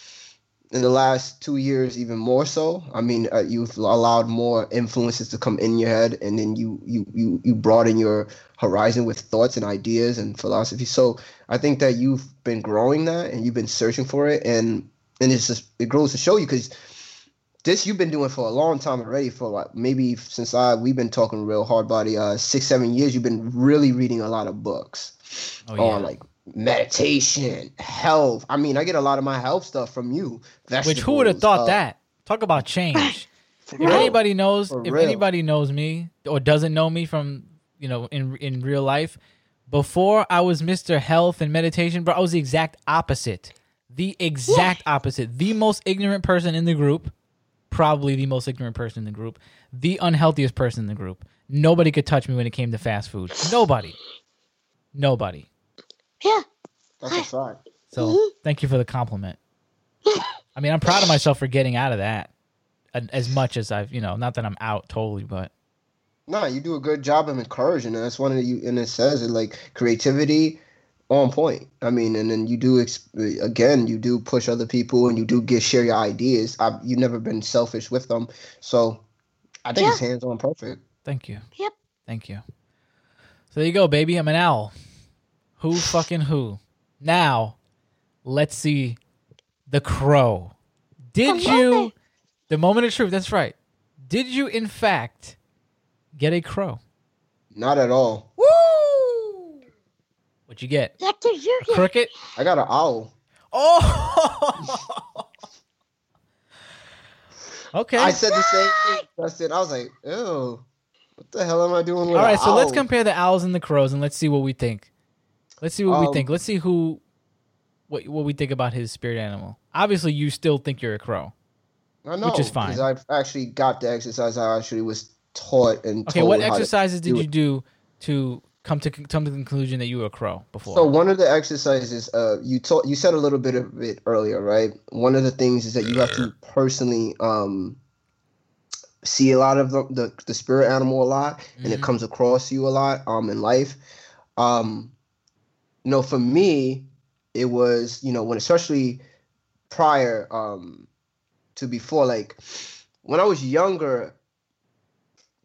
in the last two years, even more so. I mean, uh, you've allowed more influences to come in your head, and then you you you you broaden your horizon with thoughts and ideas and philosophy. So I think that you've been growing that, and you've been searching for it, and and it's just it grows to show you because this you've been doing for a long time already. For like maybe since I we've been talking real hard body, uh, six seven years. You've been really reading a lot of books Oh, yeah. on like meditation, health. I mean, I get a lot of my health stuff from you. Which who would have Vegetables, thought uh, that? Talk about change. If Right. anybody knows, For if real. anybody knows me or doesn't know me from, you know, in in real life, before I was Mister Health and Meditation, bro, I was the exact opposite. The exact opposite. The most ignorant person in the group, probably the most ignorant person in the group, the unhealthiest person in the group. Nobody could touch me when it came to fast food. Nobody. Nobody. Yeah. That's a fact. So thank you for the compliment. I mean, I'm proud of myself for getting out of that a- as much as I've, you know, not that I'm out totally, but No, you do a good job of encouraging, and that's one of the, you. And it says it like creativity, on point. I mean, and then you do ex- again, you do push other people, and you do get share your ideas. I've, you've never been selfish with them, so I think Yeah. it's hands on perfect. thank you. Yep. Thank you. So there you go, baby. I'm an owl. Who fucking who? Now, let's see the crow. Did The you, moment. the moment of truth, that's right. Did you, in fact, get a crow? Not at all. Woo! What'd you get? What did you A get? cricket? I got an owl. Oh! Okay. I said the same thing, Justin. I was like, ew, what the hell am I doing with All right, an so let's owl? compare the owls and the crows, and let's see what we think. Let's see what we Um, think. Let's see who, what what we think about his spirit animal. Obviously, you still think you're a crow. I know, which is fine. because I actually got the exercise. I actually was taught and Okay, told what how to exercises did do you it. do to come to come to the conclusion that you were a crow before? So one of the exercises, uh, you taught, you said a little bit of it earlier, right? One of the things is that you have to personally um, see a lot of the, the, the spirit animal a lot, and it Mhm. comes across you a lot um, in life. Um, you know, for me, it was, you know, when especially prior um, to before, like when I was younger,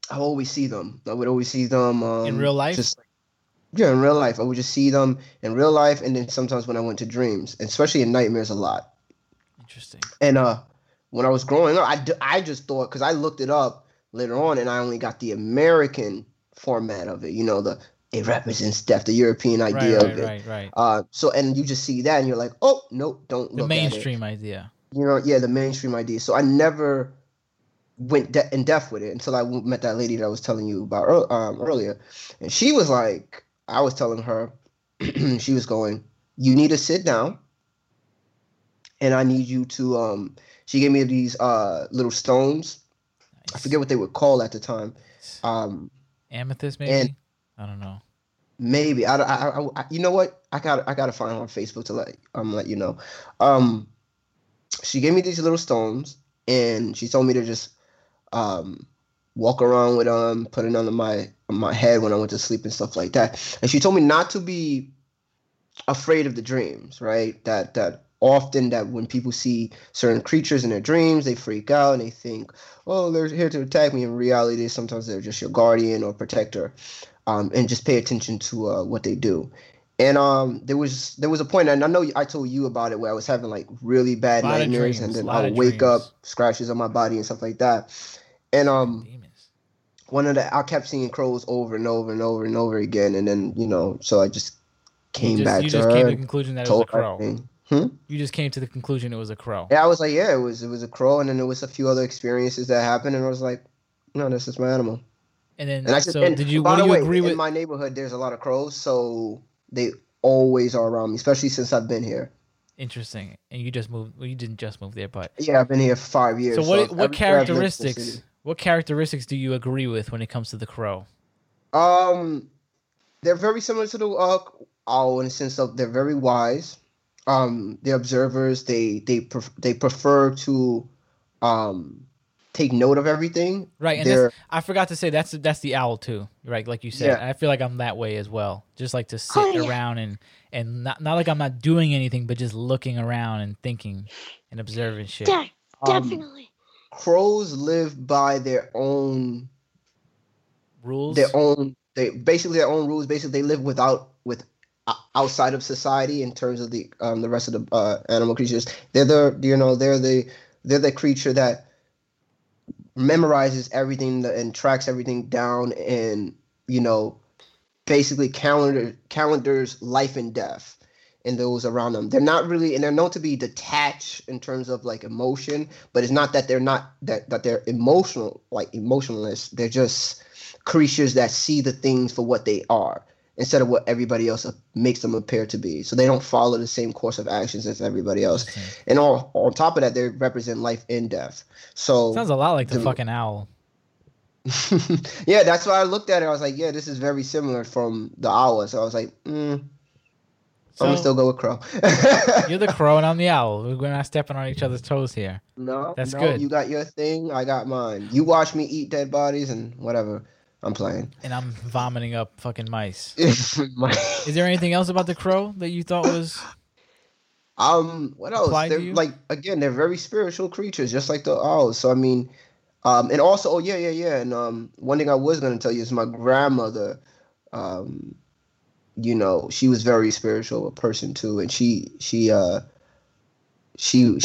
I always see them. I would always see them um, In real life? Just yeah, in real life, I would just see them in real life, and then sometimes when I went to dreams, especially in nightmares, a lot. Interesting. And uh, when I was growing up, I, d- I just thought because I looked it up later on, and I only got the American format of it. You know, the it represents death, the European idea right, right, of it. Right, right, Uh, so and you just see that, and you're like, oh nope, don't the look mainstream at it. idea. You know, yeah, the mainstream idea. So I never went de- in depth with it until I met that lady that I was telling you about ear- um, earlier, and she was like, I was telling her, she was going, you need to sit down, and I need you to. Um, she gave me these uh little stones. Nice. I forget what they were called at the time. Um, Amethyst, maybe. and I don't know. Maybe I, I, I, you know what? I got I got to find her on Facebook to let um let you know. Um, she gave me these little stones, and she told me to just um walk around with them, put it under my on my head when I went to sleep and stuff like that. And she told me not to be afraid of the dreams, right? That that often that when people see certain creatures in their dreams, they freak out and they think, oh, they're here to attack me. In reality, sometimes they're just your guardian or protector. Um, and just pay attention to uh, what they do. And um, there was there was a point, and I know I told you about it, where I was having like really bad nightmares, and then I would wake dreams. up, scratches on my body and stuff like that. And um, Demons. one of the I kept seeing crows over and over and over and over again, and then you know, so I just came you just, back you to just her. came to the conclusion that it was a crow. Hmm? You just came to the conclusion it was a crow. Yeah, I was like, yeah, it was it was a crow, and then there was a few other experiences that happened, and I was like, no, this is my animal. And then, And I just, so and did you? by What do the you way, agree in with? my neighborhood, there's a lot of crows, so they always are around me, especially since I've been here. Interesting. And you just moved. Well, you didn't just move there, but Yeah, I've been here for five years. so what? So what everywhere I've lived in the characteristics? city. What characteristics do you agree with when it comes to the crow? Um, they're very similar to the uh, owl in the sense of they're very wise. Um, they're observers. They they pref- they prefer to um take note of everything. Right, and They're that's, I forgot to say that's that's the owl too, right? Like you said, Yeah. I feel like I'm that way as well. Just like to sit Oh, yeah. around and and not not like I'm not doing anything, but just looking around and thinking and observing shit. De- um, definitely. crows live by their own Rules. their own they basically their own rules. Basically, they live without with o- outside of society in terms of the um the rest of the uh, animal creatures. They're the you know they're the they're the creature that memorizes everything and tracks everything down, and you know basically calendar calendars life and death and those around them. They're not really, and they're known to be detached in terms of like emotion, but it's not that they're not that that they're emotional, like emotionless. They're just creatures that see the things for what they are instead of what everybody else makes them appear to be. So they don't follow the same course of actions as everybody else. Interesting. And on on top of that, they represent life and death. So Sounds a lot like the the- fucking owl. yeah, that's why I looked at it. I was like, yeah, this is very similar from the owl. So I was like, mm, I'm So gonna still go with crow. you're the crow and I'm the owl. We're not stepping on each other's toes here. No, That's no, good. You got your thing, I got mine. You watch me eat dead bodies and whatever. I'm playing. And I'm vomiting up fucking mice. My- Is there anything else about the crow that you thought was um, what else? Apply to They're you? like again, they're very spiritual creatures, just like the owls. So I mean, um, and also, oh yeah, yeah, yeah. And um, one thing I was gonna tell you is my grandmother, um, you know, she was very spiritual a person too, and she she uh she.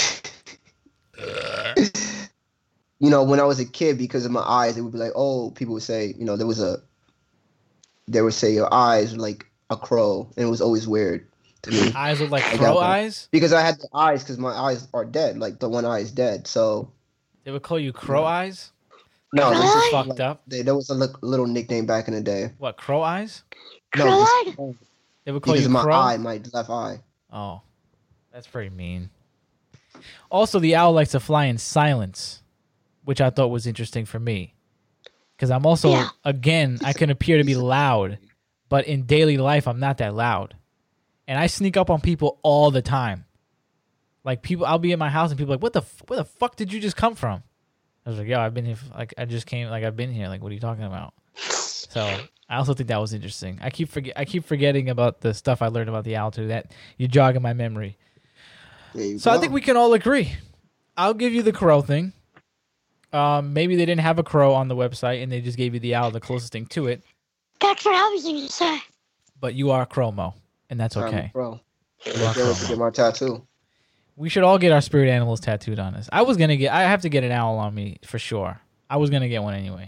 You know, when I was a kid, because of my eyes, it would be like, oh, people would say, you know, there was a, they would say your eyes were like a crow, and it was always weird to me eyes look like I crow got that. eyes? because I had the eyes, because my eyes are dead, like the one eye is dead. So They would call you crow eyes? no, Crow this eye? is Fucked like, up. they, there was a li- little nickname back in the day. What, crow eyes? No, Crow-eyed? this- They would call because you of my crow? eye, my left eye. Oh, that's pretty mean. Also, the owl likes to fly in silence, which I thought was interesting for me. Because I'm also, Yeah. again, I can appear to be loud, but in daily life, I'm not that loud. And I sneak up on people all the time. Like, people, I'll be in my house and people are like, what the, f- where the fuck did you just come from? I was like, yo, I've been here, f- like, I just came, like, I've been here. Like, what are you talking about? So, I also think that was interesting. I keep forget, I keep forgetting about the stuff I learned about the owl too. That you're jogging my memory. There you So go. I think we can all agree. I'll give you the crow thing. Um, maybe they didn't have a crow on the website and they just gave you the owl, the closest thing to it. That's what I was going to say. But you are a crow, Mo, and that's okay. Bro, You I are can't wait crow, to Mo. get my tattoo. We should all get our spirit animals tattooed on us. I was gonna get. I have to get an owl on me for sure. I was gonna get one anyway.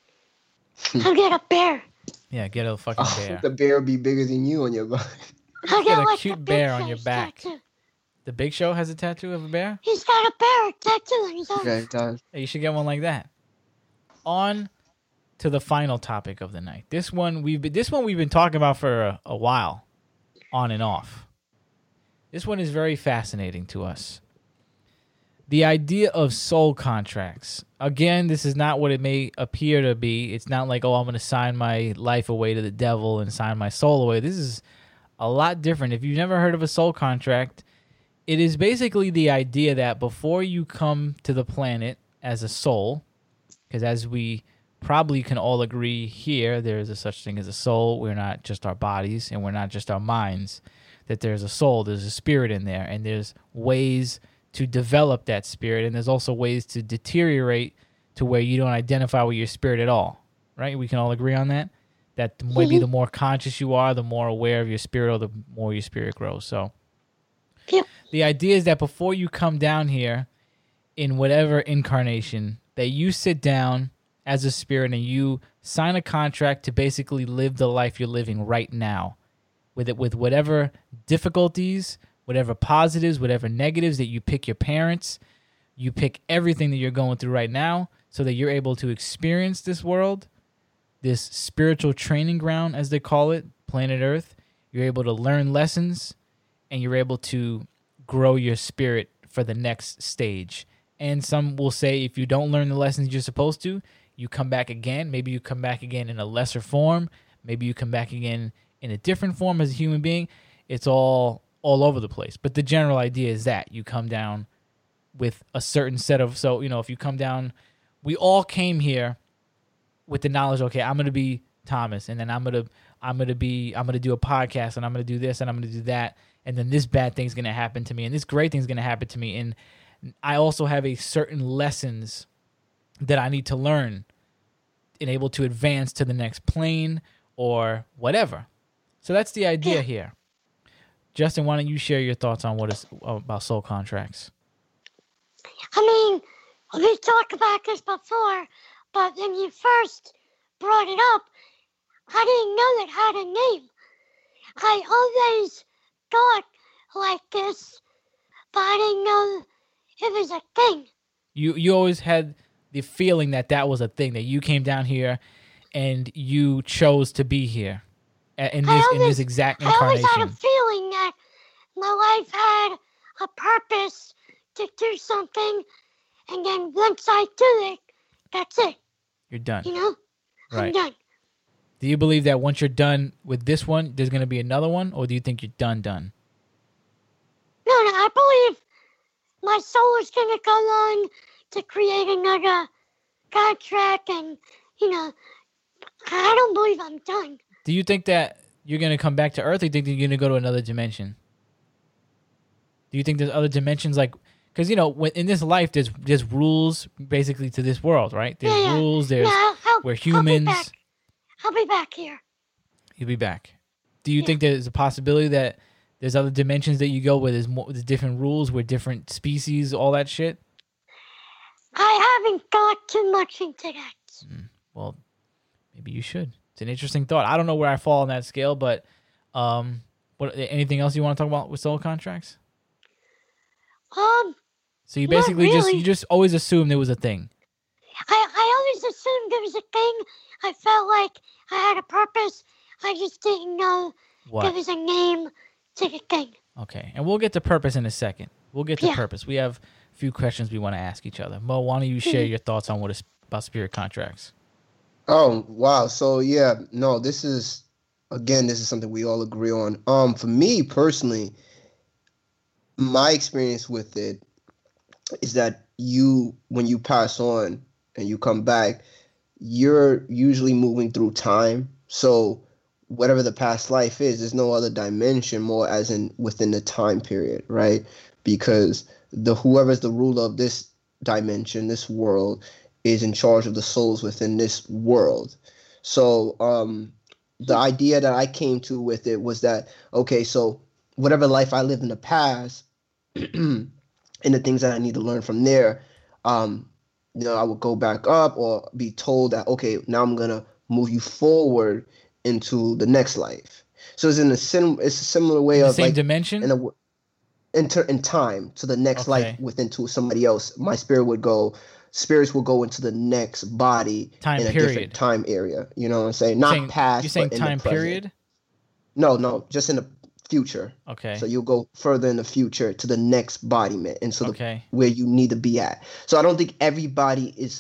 I'll get a bear. Yeah, get a fucking Oh, bear. the bear will be bigger than you on your body. I'll Get get a like cute the bear Big on your Show's back. tattoo. The Big Show has a tattoo of a bear. He's got a bear tattoo on his arm. Okay, done. Hey, you should get one like that. On to the final topic of the night. This one we've been, this one we've been talking about for a, a while, on and off. This one is very fascinating to us. The idea of soul contracts. Again, this is not what it may appear to be. It's not like, oh, I'm going to sign my life away to the devil and sign my soul away. This is a lot different. If you've never heard of a soul contract, it is basically the idea that before you come to the planet as a soul, because as we probably can all agree here, there is a such thing as a soul. We're not just our bodies and we're not just our minds, that there's a soul, there's a spirit in there, and there's ways to develop that spirit, and there's also ways to deteriorate to where you don't identify with your spirit at all, right? We can all agree on that? That maybe the more conscious you are, the more aware of your spirit, or the more your spirit grows. So Yeah. the idea is that before you come down here in whatever incarnation, that you sit down as a spirit and you sign a contract to basically live the life you're living right now, with it, with whatever difficulties, whatever positives, whatever negatives, that you pick your parents, you pick everything that you're going through right now, so that you're able to experience this world, this spiritual training ground, as they call it, planet Earth. You're able to learn lessons, and you're able to grow your spirit for the next stage. And some will say, if you don't learn the lessons you're supposed to, you come back again. Maybe you come back again in a lesser form. Maybe you come back again in a different form as a human being. It's all all over the place. But the general idea is that you come down with a certain set of, so, you know, if you come down, we all came here with the knowledge, okay, I'm going to be Thomas, and then I'm going to, I'm going to be, I'm going to do a podcast, and I'm going to do this, and I'm going to do that, and then this bad thing's going to happen to me, and this great thing's going to happen to me, and I also have a certain lessons that I need to learn and able to advance to the next plane or whatever. So that's the idea here. Justin, why don't you share your thoughts on what is about soul contracts? I mean, we talked about this before, but when you first brought it up, I didn't know it had a name. I always thought like this, but I didn't know it was a thing. You you always had the feeling that that was a thing, that you came down here and you chose to be here a- in I this always, in this exact I always had a incarnation. feeling that my life had a purpose to do something, and then once I do it, that's it. You're done. You know, I'm Right. done. Do you believe that once you're done with this one, there's going to be another one, or do you think you're done done? No, no, I believe my soul is gonna go on to create another contract, and you know, I don't believe I'm done. Do you think that you're going to come back to Earth, or do you think that you're going to go to another dimension? Do you think there's other dimensions, like, because, you know, when, in this life, there's there's rules basically to this world, right? There's Yeah, yeah. rules, there's, Yeah, I'll, I'll, we're I'll be humans. back. I'll be back here. You'll be back. Do you Yeah. think there's a possibility that there's other dimensions that you go where there's more, there's different rules, where different species, all that shit? I haven't thought too much into that. Well, maybe you should. It's an interesting thought. I don't know where I fall on that scale, but um, what anything else you want to talk about with soul contracts? Um, So you Not basically just really. you just always assumed there was a thing. I, I always assumed there was a thing. I felt like I had a purpose. I just didn't know there What? was a name to the thing. Okay, and we'll get to purpose in a second. We'll get to Yeah. purpose. We have a few questions we want to ask each other. Mo, why don't you share Mhm. your thoughts on what is about spirit contracts? Oh, wow. So yeah, no, this is again, this is something we all agree on. Um, for me personally, my experience with it is that you, when you pass on and you come back, you're usually moving through time. So whatever the past life is, there's no other dimension more as in within the time period, right? Because the whoever's the ruler of this dimension, this world, is in charge of the souls within this world. So um, the idea that I came to with it was that, okay, so whatever life I lived in the past and the things that I need to learn from there, um, you know, I would go back up or be told that, okay, now I'm going to move you forward into the next life. So it's in a sim, it's a similar way In the of same like dimension? in a enter in time to the next Okay. life within to somebody else. My spirit would go, spirits will go into the next body Time in a period. different time area. You know what I'm saying? Not saying, past, you're saying but in time the present. period? No, no, just in the future. Okay. So you'll go further in the future to the next embodiment and so the, Okay. where you need to be at. So I don't think everybody is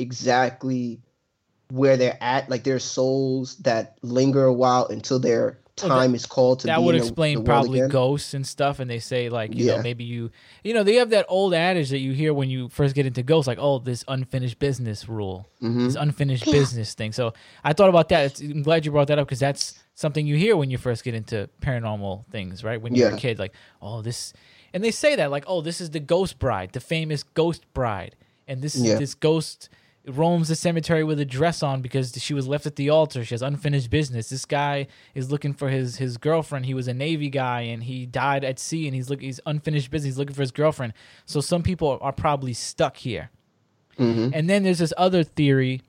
exactly where they're at. Like there's souls that linger a while until their Well, time that- is called to that be would in the- explain the world probably again. ghosts and stuff, and they say like, you know, Yeah. maybe you you know, they have that old adage that you hear when you first get into ghosts, like, oh, this unfinished business rule, Mhm. this unfinished business thing. So I thought about that. It's, I'm glad you brought that up, because that's something you hear when you first get into paranormal things, right? When you're a Yeah. kid, like, oh, this, and they say that like, oh, this is the ghost bride, the famous ghost bride, and this Yeah. this ghost roams the cemetery with a dress on because she was left at the altar. She has unfinished business. This guy is looking for his his girlfriend. He was a Navy guy and he died at sea, and he's look he's unfinished business. He's looking for his girlfriend. So some people are probably stuck here. Mhm. And then there's this other theory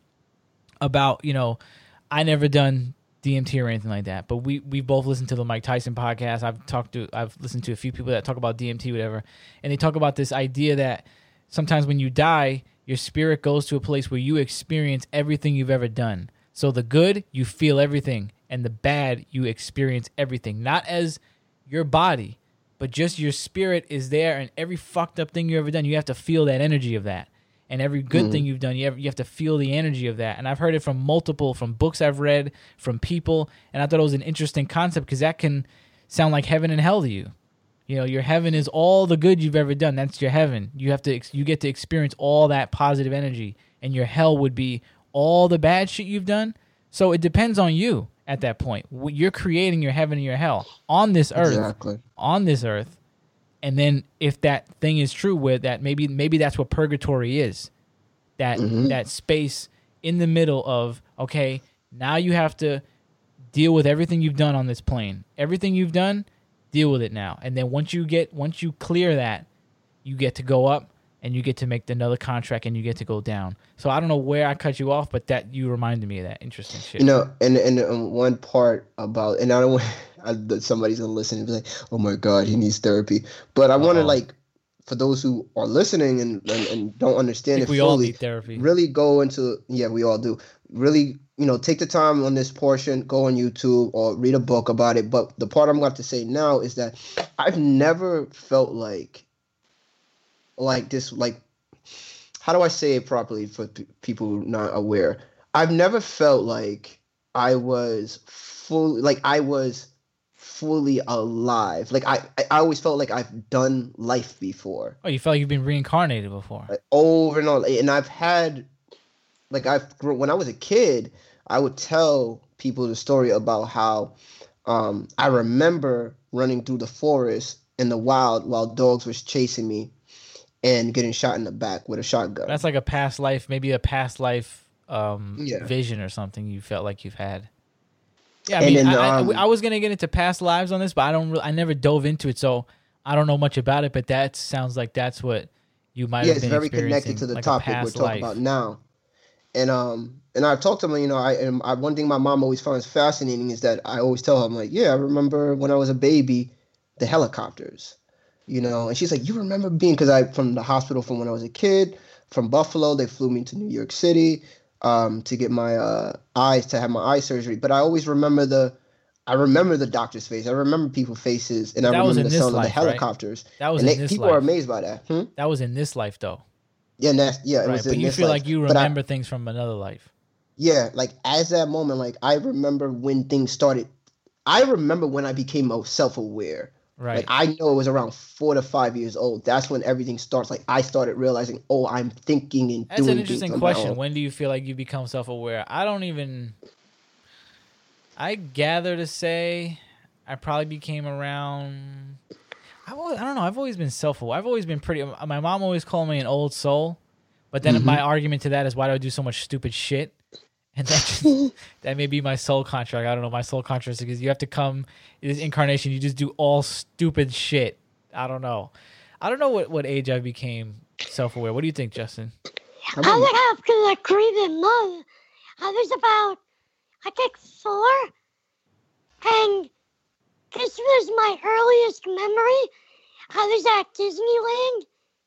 about, you know, I never done D M T or anything like that, but we we both listened to the Mike Tyson podcast. I've talked to I've listened to a few people that talk about D M T, whatever, and they talk about this idea that sometimes when you die, your spirit goes to a place where you experience everything you've ever done. So the good, you feel everything, and the bad, you experience everything. Not as your body, but just your spirit is there, and every fucked up thing you've ever done, you have to feel that energy of that. And every good Mhm. thing you've done, you have, you have to feel the energy of that. And I've heard it from multiple, from books I've read, from people, and I thought it was an interesting concept because that can sound like heaven and hell to you. You know, your heaven is all the good you've ever done. That's your heaven. You have to, ex- you get to experience all that positive energy, and your hell would be all the bad shit you've done. So it depends on you at that point. W- You're creating your heaven and your hell on this earth, Exactly. on this earth. And then if that thing is true, where that maybe maybe that's what purgatory is, that Mhm. that space in the middle of, okay, now you have to deal with everything you've done on this plane. Everything you've done, deal with it now. And then once you get once you clear that, you get to go up and you get to make another contract and you get to go down. So I don't know where I cut you off, but that you reminded me of that interesting shit. You know, and and um, one part about, and I don't want I, that somebody's gonna listen and be like, "Oh my God, he needs therapy." But I want to Uh-oh. like, for those who are listening and and, and don't I understand think it we all fully, need therapy. really go into yeah, we all do. Really, you know, take the time on this portion, go on YouTube or read a book about it. But the part I'm going to have to say now is that I've never felt like like this, like, how do I say it properly for p- people not aware? I've never felt like I was full, like I was fully alive. Like I, I always felt like I've done life before, Oh, you felt like you've been reincarnated before. like over and over. And I've had, like I've grew, when I was a kid, I would tell people the story about how um, I remember running through the forest in the wild while dogs was chasing me and getting shot in the back with a shotgun. That's like a past life, maybe a past life um, Yeah. vision or something you felt like you've had. Yeah, I And mean, then, I, um, I, I was gonna get into past lives on this, but I don't. Really, I never dove into it, so I don't know much about it. But that sounds like that's what you might Yeah, have it's been very experiencing, connected to the like a topic we're past talking life. about now. And um, and I've talked to them. You know, I and I, one thing my mom always finds fascinating is that I always tell her, I'm like, yeah, I remember when I was a baby, the helicopters. You know, and she's like, you remember being, because I from the hospital from when I was a kid, from Buffalo, they flew me to New York City um, to get my uh, eyes, to have my eye surgery. But I always remember the, I remember the doctor's face. I remember people's faces, and I That was remember in the this sound of the life, right? helicopters. That was and in they, this people life. are amazed by that. Hmm? That was in this life, though, Yeah, and that's, yeah, it right? was But in you this feel life. like you But I- remember things from another life. Yeah, like as that moment, like I remember when things started. I remember when I became more self-aware. Right. Like I know it was around four to five years old. That's when everything starts. Like I started realizing, oh, I'm thinking and That's doing an things interesting on my question. own. When do you feel like you become self-aware? I don't even. I gather to say, I probably became around. I always, I don't know. I've always been self-aware. I've always been pretty. My mom always called me an old soul, But then Mhm. my argument to that is, why do I do so much stupid shit? And that just, that may be my soul contract. I don't know. My soul contract is because you have to come in this incarnation. You just do all stupid shit. I don't know. I don't know what, what age I became self-aware. What do you think, Justin? How I about you? would have to agree with Mo. I was about, I think, four. And this was my earliest memory. I was at Disneyland.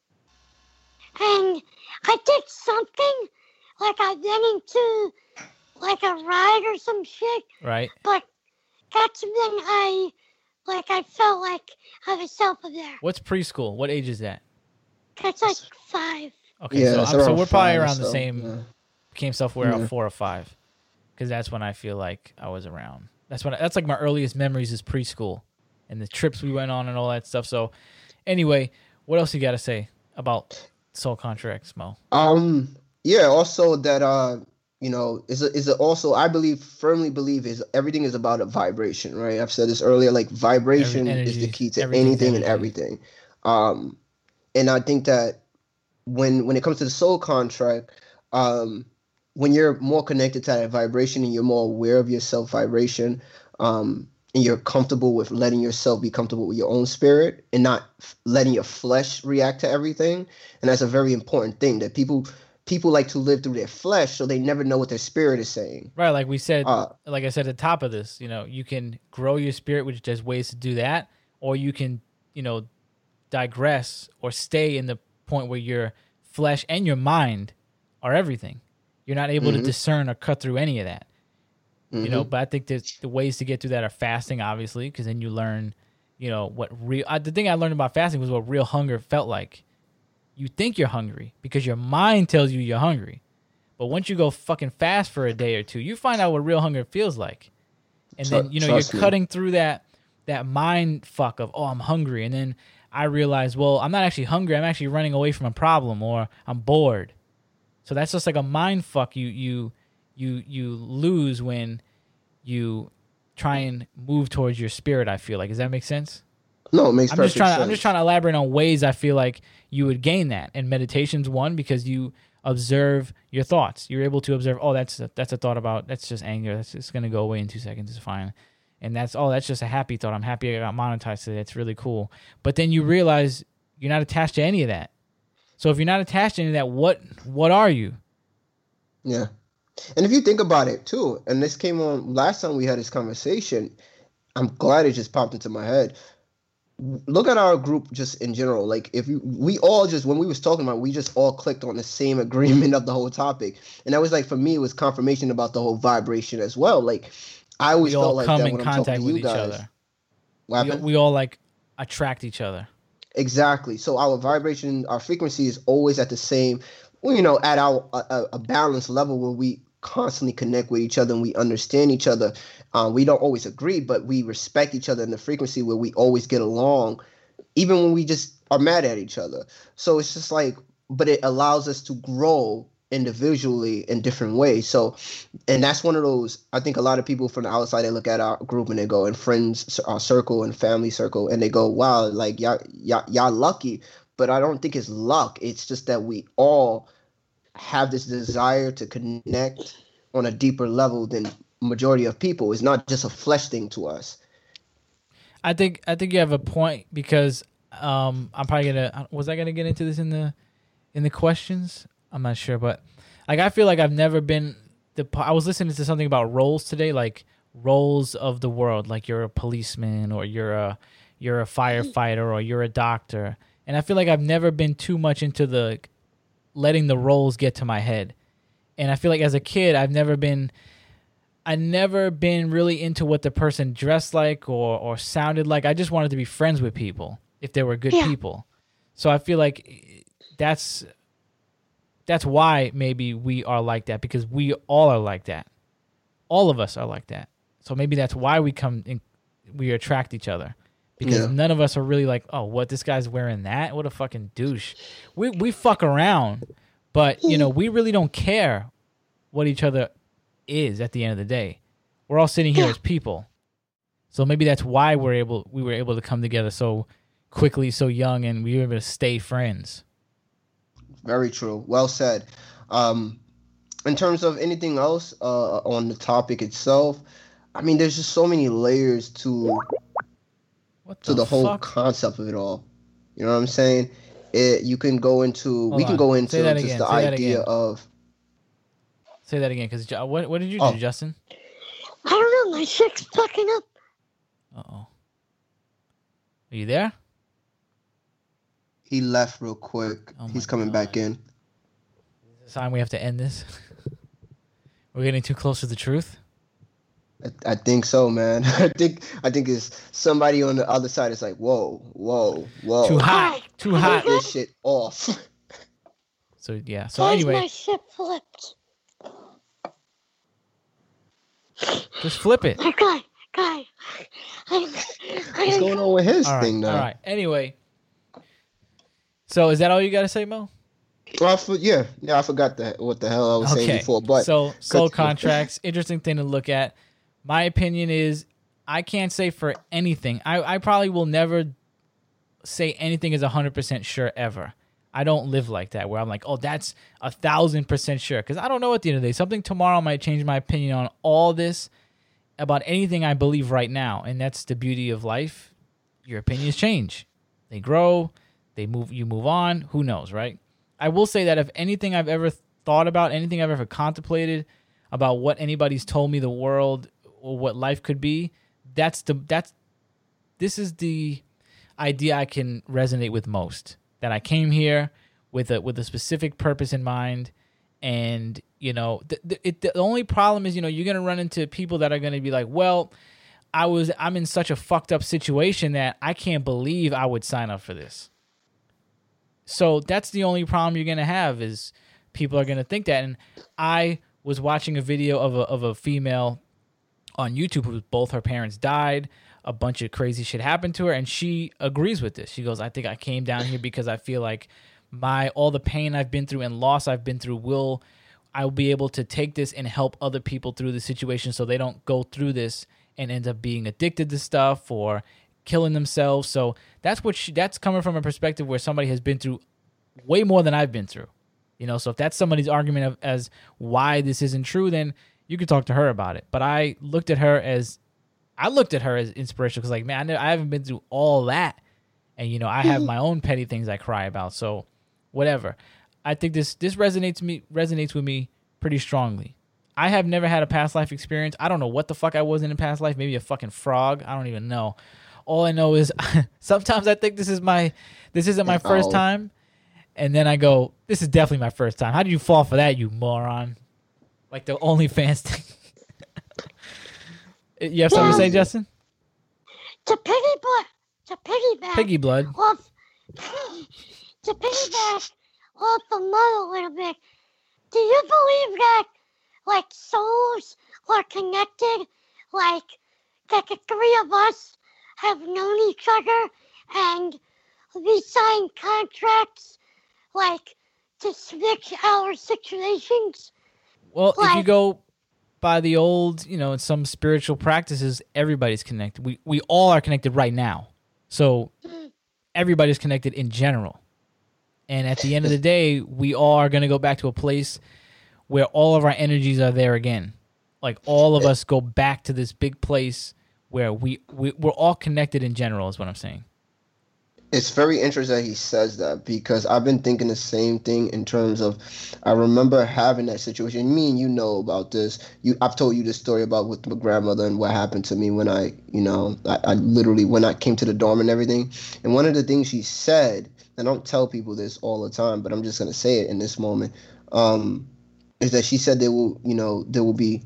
And I did something, like I went into like a ride or some shit. Right. But that's when I, like, I felt like I was self-aware. What's preschool? What age is that? That's like five. Okay, Yeah, so it's I'm, so around we're probably five, around the so, same. yeah. Became self-aware Yeah. at four or five, because that's when I feel like I was around. That's when I, that's like my earliest memories is preschool, and the trips we went on and all that stuff. So, anyway, what else you got to say about soul contracts, Mo? Um, yeah, also that uh, you know, is a, is a also I believe firmly believe is everything is about a vibration, right? I've said this earlier, like vibration Every- is the energy, key to everything's anything and energy. everything. Um, and I think that when when it comes to the soul contract, um, when you're more connected to that vibration and you're more aware of your self vibration, um, and you're comfortable with letting yourself be comfortable with your own spirit and not f- letting your flesh react to everything, and that's a very important thing that people people like to live through their flesh, so they never know what their spirit is saying. Right, like we said, Uh, like I said at the top of this, you know, you can grow your spirit, which there's ways to do that, or you can, you know, digress or stay in the point where your flesh and your mind are everything. You're not able Mhm. to discern or cut through any of that. You know, mhm. but I think that the ways to get through that are fasting, obviously, because then you learn, you know, what real. Uh, the thing I learned about fasting was what real hunger felt like. You think you're hungry because your mind tells you you're hungry, but once you go fucking fast for a day or two, you find out what real hunger feels like, and Tru- then you know trust you're me. cutting through that that mind fuck of, oh, I'm hungry, and then I realize, well, I'm not actually hungry. I'm actually running away from a problem, or I'm bored. So that's just like a mind fuck you you you you lose when you try and move towards your spirit. I feel like, does that make sense? No, it makes I'm perfect just trying sense. to I'm just trying to elaborate on ways I feel like you would gain that. And meditation's one, because you observe your thoughts. You're able to observe, oh, that's a, that's a thought about, that's just anger. That's just going to go away in two seconds. It's fine. And that's, oh, that's just a happy thought. I'm happy I got monetized today. It's really cool. But then you realize you're not attached to any of that. So if you're not attached to any of that, what what are you? Yeah. And if you think about it too, and this came on last time we had this conversation, I'm glad it just popped into my head. Look at our group just in general. Like if you, we all just, when we was talking about it, we just all clicked on the same agreement of the whole topic. And that was like, for me, it was confirmation about the whole vibration as well. Like I always We all felt like come that in when I'm talking contact to with you each guys. other. What We, happened? we all like attract each other. Exactly. So our vibration, our frequency is always at the same, well, you know, at our a, a balanced level where we constantly connect with each other and we understand each other. Um, we don't always agree, but we respect each other in the frequency where we always get along, even when we just are mad at each other. So it's just like, but it allows us to grow individually in different ways. So, and that's one of those, I think a lot of people from the outside, they look at our group and they go, and friends, our circle and family circle, and they go, wow, like y'all, y'all, y'all lucky. But I don't think it's luck. It's just that we all have this desire to connect on a deeper level than majority of people. It's not just a flesh thing to us. I think I think you have a point, because um, I'm probably gonna was I gonna get into this in the in the questions? I'm not sure, but like I feel like I've never been the. I was listening to something about roles today, like roles of the world, like you're a policeman or you're a you're a firefighter or you're a doctor, and I feel like I've never been too much into the letting the roles get to my head, and I feel like as a kid I've never been. I never been really into what the person dressed like or, or sounded like. I just wanted to be friends with people if they were good Yeah. people. So I feel like that's that's why maybe we are like that, because we all are like that. All of us are like that. So maybe that's why we come in, we attract each other, because Yeah. none of us are really like, oh, what, this guy's wearing that? What a fucking douche. We we fuck around, but you know, we really don't care what each other is at the end of the day. We're all sitting here Yeah. as people. So maybe that's why we're able we were able to come together so quickly, so young, and we were able to stay friends. Very true. Well said. Um, in terms of anything else uh, on the topic itself, I mean, there's just so many layers to What to the the whole fuck? concept of it all. You know what I'm saying? It you can go into Hold we can on. go Say into that just again. the Say that idea again. of Say that again, because what what did you Oh. do, Justin? I don't know. My shit's fucking up. Uh oh. Are you there? he left real quick. Oh my He's coming God. back in. Is it time we have to end this? We're getting too close to the truth. I, I think so, man. I think I think it's somebody on the other side is like, whoa, whoa, whoa. Too hot. Too Cut hot. this shit off. So yeah. So Why is anyway, my shit flipped? just flip it. Okay, okay. I, What's going on with his All right. thing now? All right. Anyway. So is that all you got to say, Mo? Well, I for, yeah, yeah. I forgot the, what the hell I was saying before, but so soul continue. contracts, interesting thing to look at. My opinion is I can't say for anything. I, I probably will never say anything is one hundred percent sure ever. I don't live like that where I'm like, oh, that's a thousand percent sure. Because I don't know at the end of the day. Something tomorrow might change my opinion on all this about anything I believe right now. And that's the beauty of life. Your opinions change. They grow. They move. You move on. Who knows, right? I will say that if anything I've ever thought about, anything I've ever contemplated about what anybody's told me the world or what life could be, that's the that's this is the idea I can resonate with most. That I came here with a with a specific purpose in mind, and you know, the, the, it, the only problem is, you know, you're gonna run into people that are gonna be like, well, I was I'm in such a fucked up situation that I can't believe I would sign up for this. So that's the only problem you're gonna have is people are gonna think that. And I was watching a video of a of a female on YouTube who both her parents died. A bunch of crazy shit happened to her, and she agrees with this. She goes, I think I came down here because I feel like my all the pain I've been through and loss I've been through will I'll be able to take this and help other people through the situation so they don't go through this and end up being addicted to stuff or killing themselves. So that's what she, that's coming from a perspective where somebody has been through way more than I've been through. You know, so if that's somebody's argument of, as why this isn't true, then you could talk to her about it. But I looked at her as I looked at her as inspirational because, like, man, I, never, I haven't been through all that. And, you know, I have my own petty things I cry about. So whatever. I think this this resonates me resonates with me pretty strongly. I have never had a past life experience. I don't know what the fuck I was in a past life. Maybe a fucking frog. I don't even know. All I know is sometimes I think this is my this isn't my first Oh. time. And then I go, this is definitely my first time. How did you fall for that, you moron? Like the OnlyFans thing. You have something to say, Justin? To piggyback, to piggyback, Piggy blood. off, to piggyback off the mother a little bit. Do you believe that, like, souls are connected? Like, that the three of us have known each other and we signed contracts, like, to switch our situations? Well, if you Like- go by the old, you know, in some spiritual practices, everybody's connected. We we all are connected right now. So everybody's connected in general. And at the end of the day, we all are going to go back to a place where all of our energies are there again. Like all of us go back to this big place where we, we we're all connected in general is what I'm saying. It's very interesting that he says that because I've been thinking the same thing in terms of I remember having that situation. Me and you know about this. You, I've told you this story about with my grandmother and what happened to me when I, you know, I, I literally when I came to the dorm and everything. And one of the things she said, and I don't tell people this all the time, but I'm just gonna say it in this moment, um, is that she said there will, you know, there will be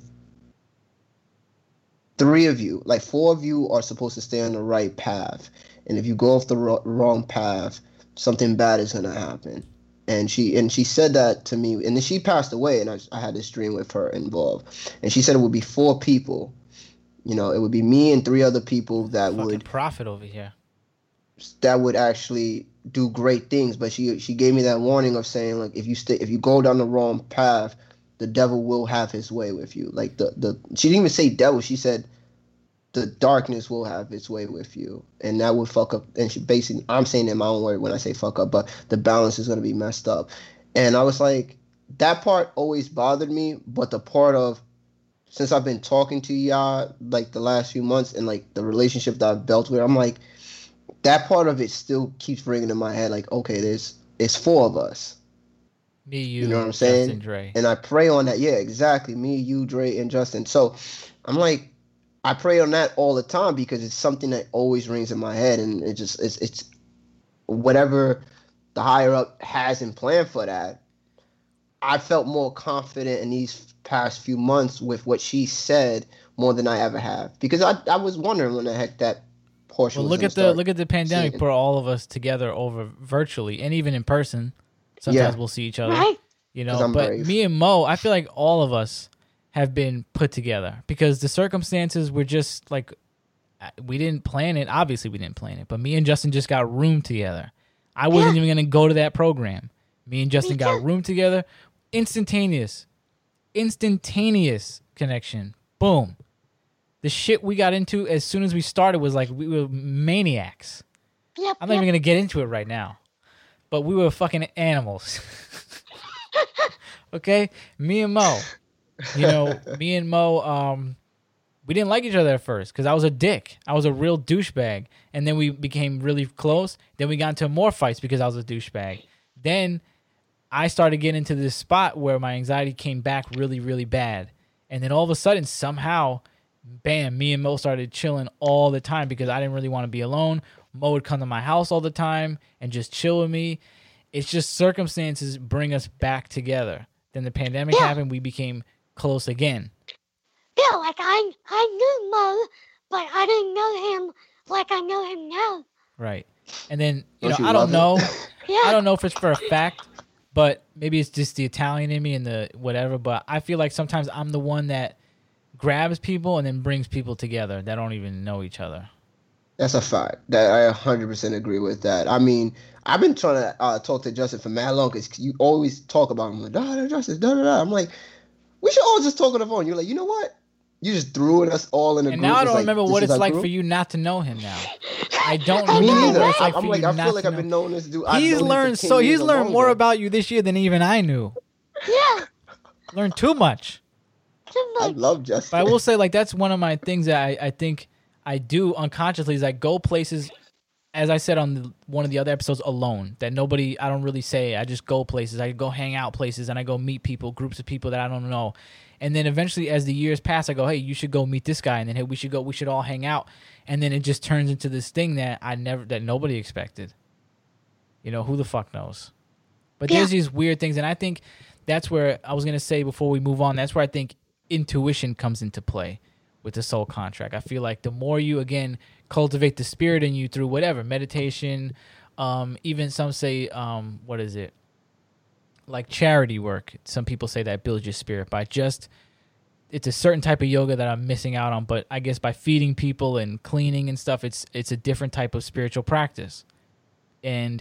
three of you, like four of you are supposed to stay on the right path. And if you go off the ro- wrong path, something bad is gonna happen. And she and she said that to me, and then she passed away, and I, I had this dream with her involved. And she said it would be four people. You know, it would be me and three other people that Fucking would prophet over here. that would actually do great things. But she she gave me that warning of saying, like, if you stay if you go down the wrong path, the devil will have his way with you. Like the the she didn't even say devil. She said the darkness will have its way with you, and that would fuck up. And she basically, I'm saying in my own word when I say fuck up, but the balance is going to be messed up. And I was like, that part always bothered me, but the part of since I've been talking to y'all like the last few months and like the relationship that I've built with, I'm like, that part of it still keeps ringing in my head. Like, okay, there's it's four of us. Me, you, You know what I'm saying? Justin, Dre. And I pray on that. Yeah, exactly. Me, you, Dre, and Justin. So I'm like, I pray on that all the time because it's something that always rings in my head, and it just it's it's whatever the higher up has in plan for that. I felt more confident in these past few months with what she said more than I ever have, because I I was wondering when the heck that portion. Well, was look gonna at the start look at the pandemic seeing. put all of us together over virtually and even in person. Sometimes Yeah. we'll see each other, Right? you 'Cause know. I'm But brave. me and Mo, I feel like all of us have been put together because the circumstances were just like we didn't plan it. Obviously, we didn't plan it, but me and Justin just got room together. I wasn't Yeah. even going to go to that program. Me and Justin Me got too. room together, instantaneous, instantaneous connection. Boom. The shit we got into as soon as we started was like we were maniacs. Yep. I'm not yep. even gonna get into it right now, but we were fucking animals. Okay, me and Mo, you know, me and Mo, um, we didn't like each other at first because I was a dick. I was a real douchebag, and then we became really close. Then we got into more fights because I was a douchebag. Then I started getting into this spot where my anxiety came back really, really bad, and then all of a sudden, somehow, bam, me and Mo started chilling all the time because I didn't really want to be alone. Mo would come to my house all the time and just chill with me. It's just circumstances bring us back together. Then the pandemic Yeah. happened. We became close again. Yeah, like I I knew Mo, but I didn't know him like I know him now. Right. And then, you Don't know, you I don't love know. it? Yeah. I don't know if it's for a fact, but maybe it's just the Italian in me and the whatever. But I feel like sometimes I'm the one that grabs people and then brings people together that don't even know each other. That's a fact. That I one hundred percent agree with that. I mean, I've been trying to uh, talk to Justin for mad long because you always talk about him like, da da Justin, da da da. I'm like, we should all just talk on the phone. You're like, you know what? You just threw it us all in a And group. now I It's don't like, remember this what is it's our like group? for you not to know him now. I don't I Me remember neither. what it's like I'm for like, you I not feel like to I've know. been knowing this dude. I've He's known him for learned ten so he's years or learned more longer. about you this year than even I knew. Yeah. Learned too much. Too I much. love Justin. But I will say, like, that's one of my things that I, I think I do unconsciously is I go places, as I said on the, one of the other episodes, alone. That nobody, I don't really say. I just go places. I go hang out places, and I go meet people, groups of people that I don't know. And then eventually, as the years pass, I go, hey, you should go meet this guy, and then hey, we should go, we should all hang out. And then it just turns into this thing that I never, that nobody expected. You know, who the fuck knows? But Yeah. there's these weird things, and I think that's where I was gonna say before we move on. That's where I think intuition comes into play with the soul contract. I feel like the more you again cultivate the spirit in you through whatever meditation, um, even some say, um, what is it? Like charity work. Some people say that builds your spirit by just. It's a certain type of yoga that I'm missing out on, but I guess by feeding people and cleaning and stuff, it's it's a different type of spiritual practice, and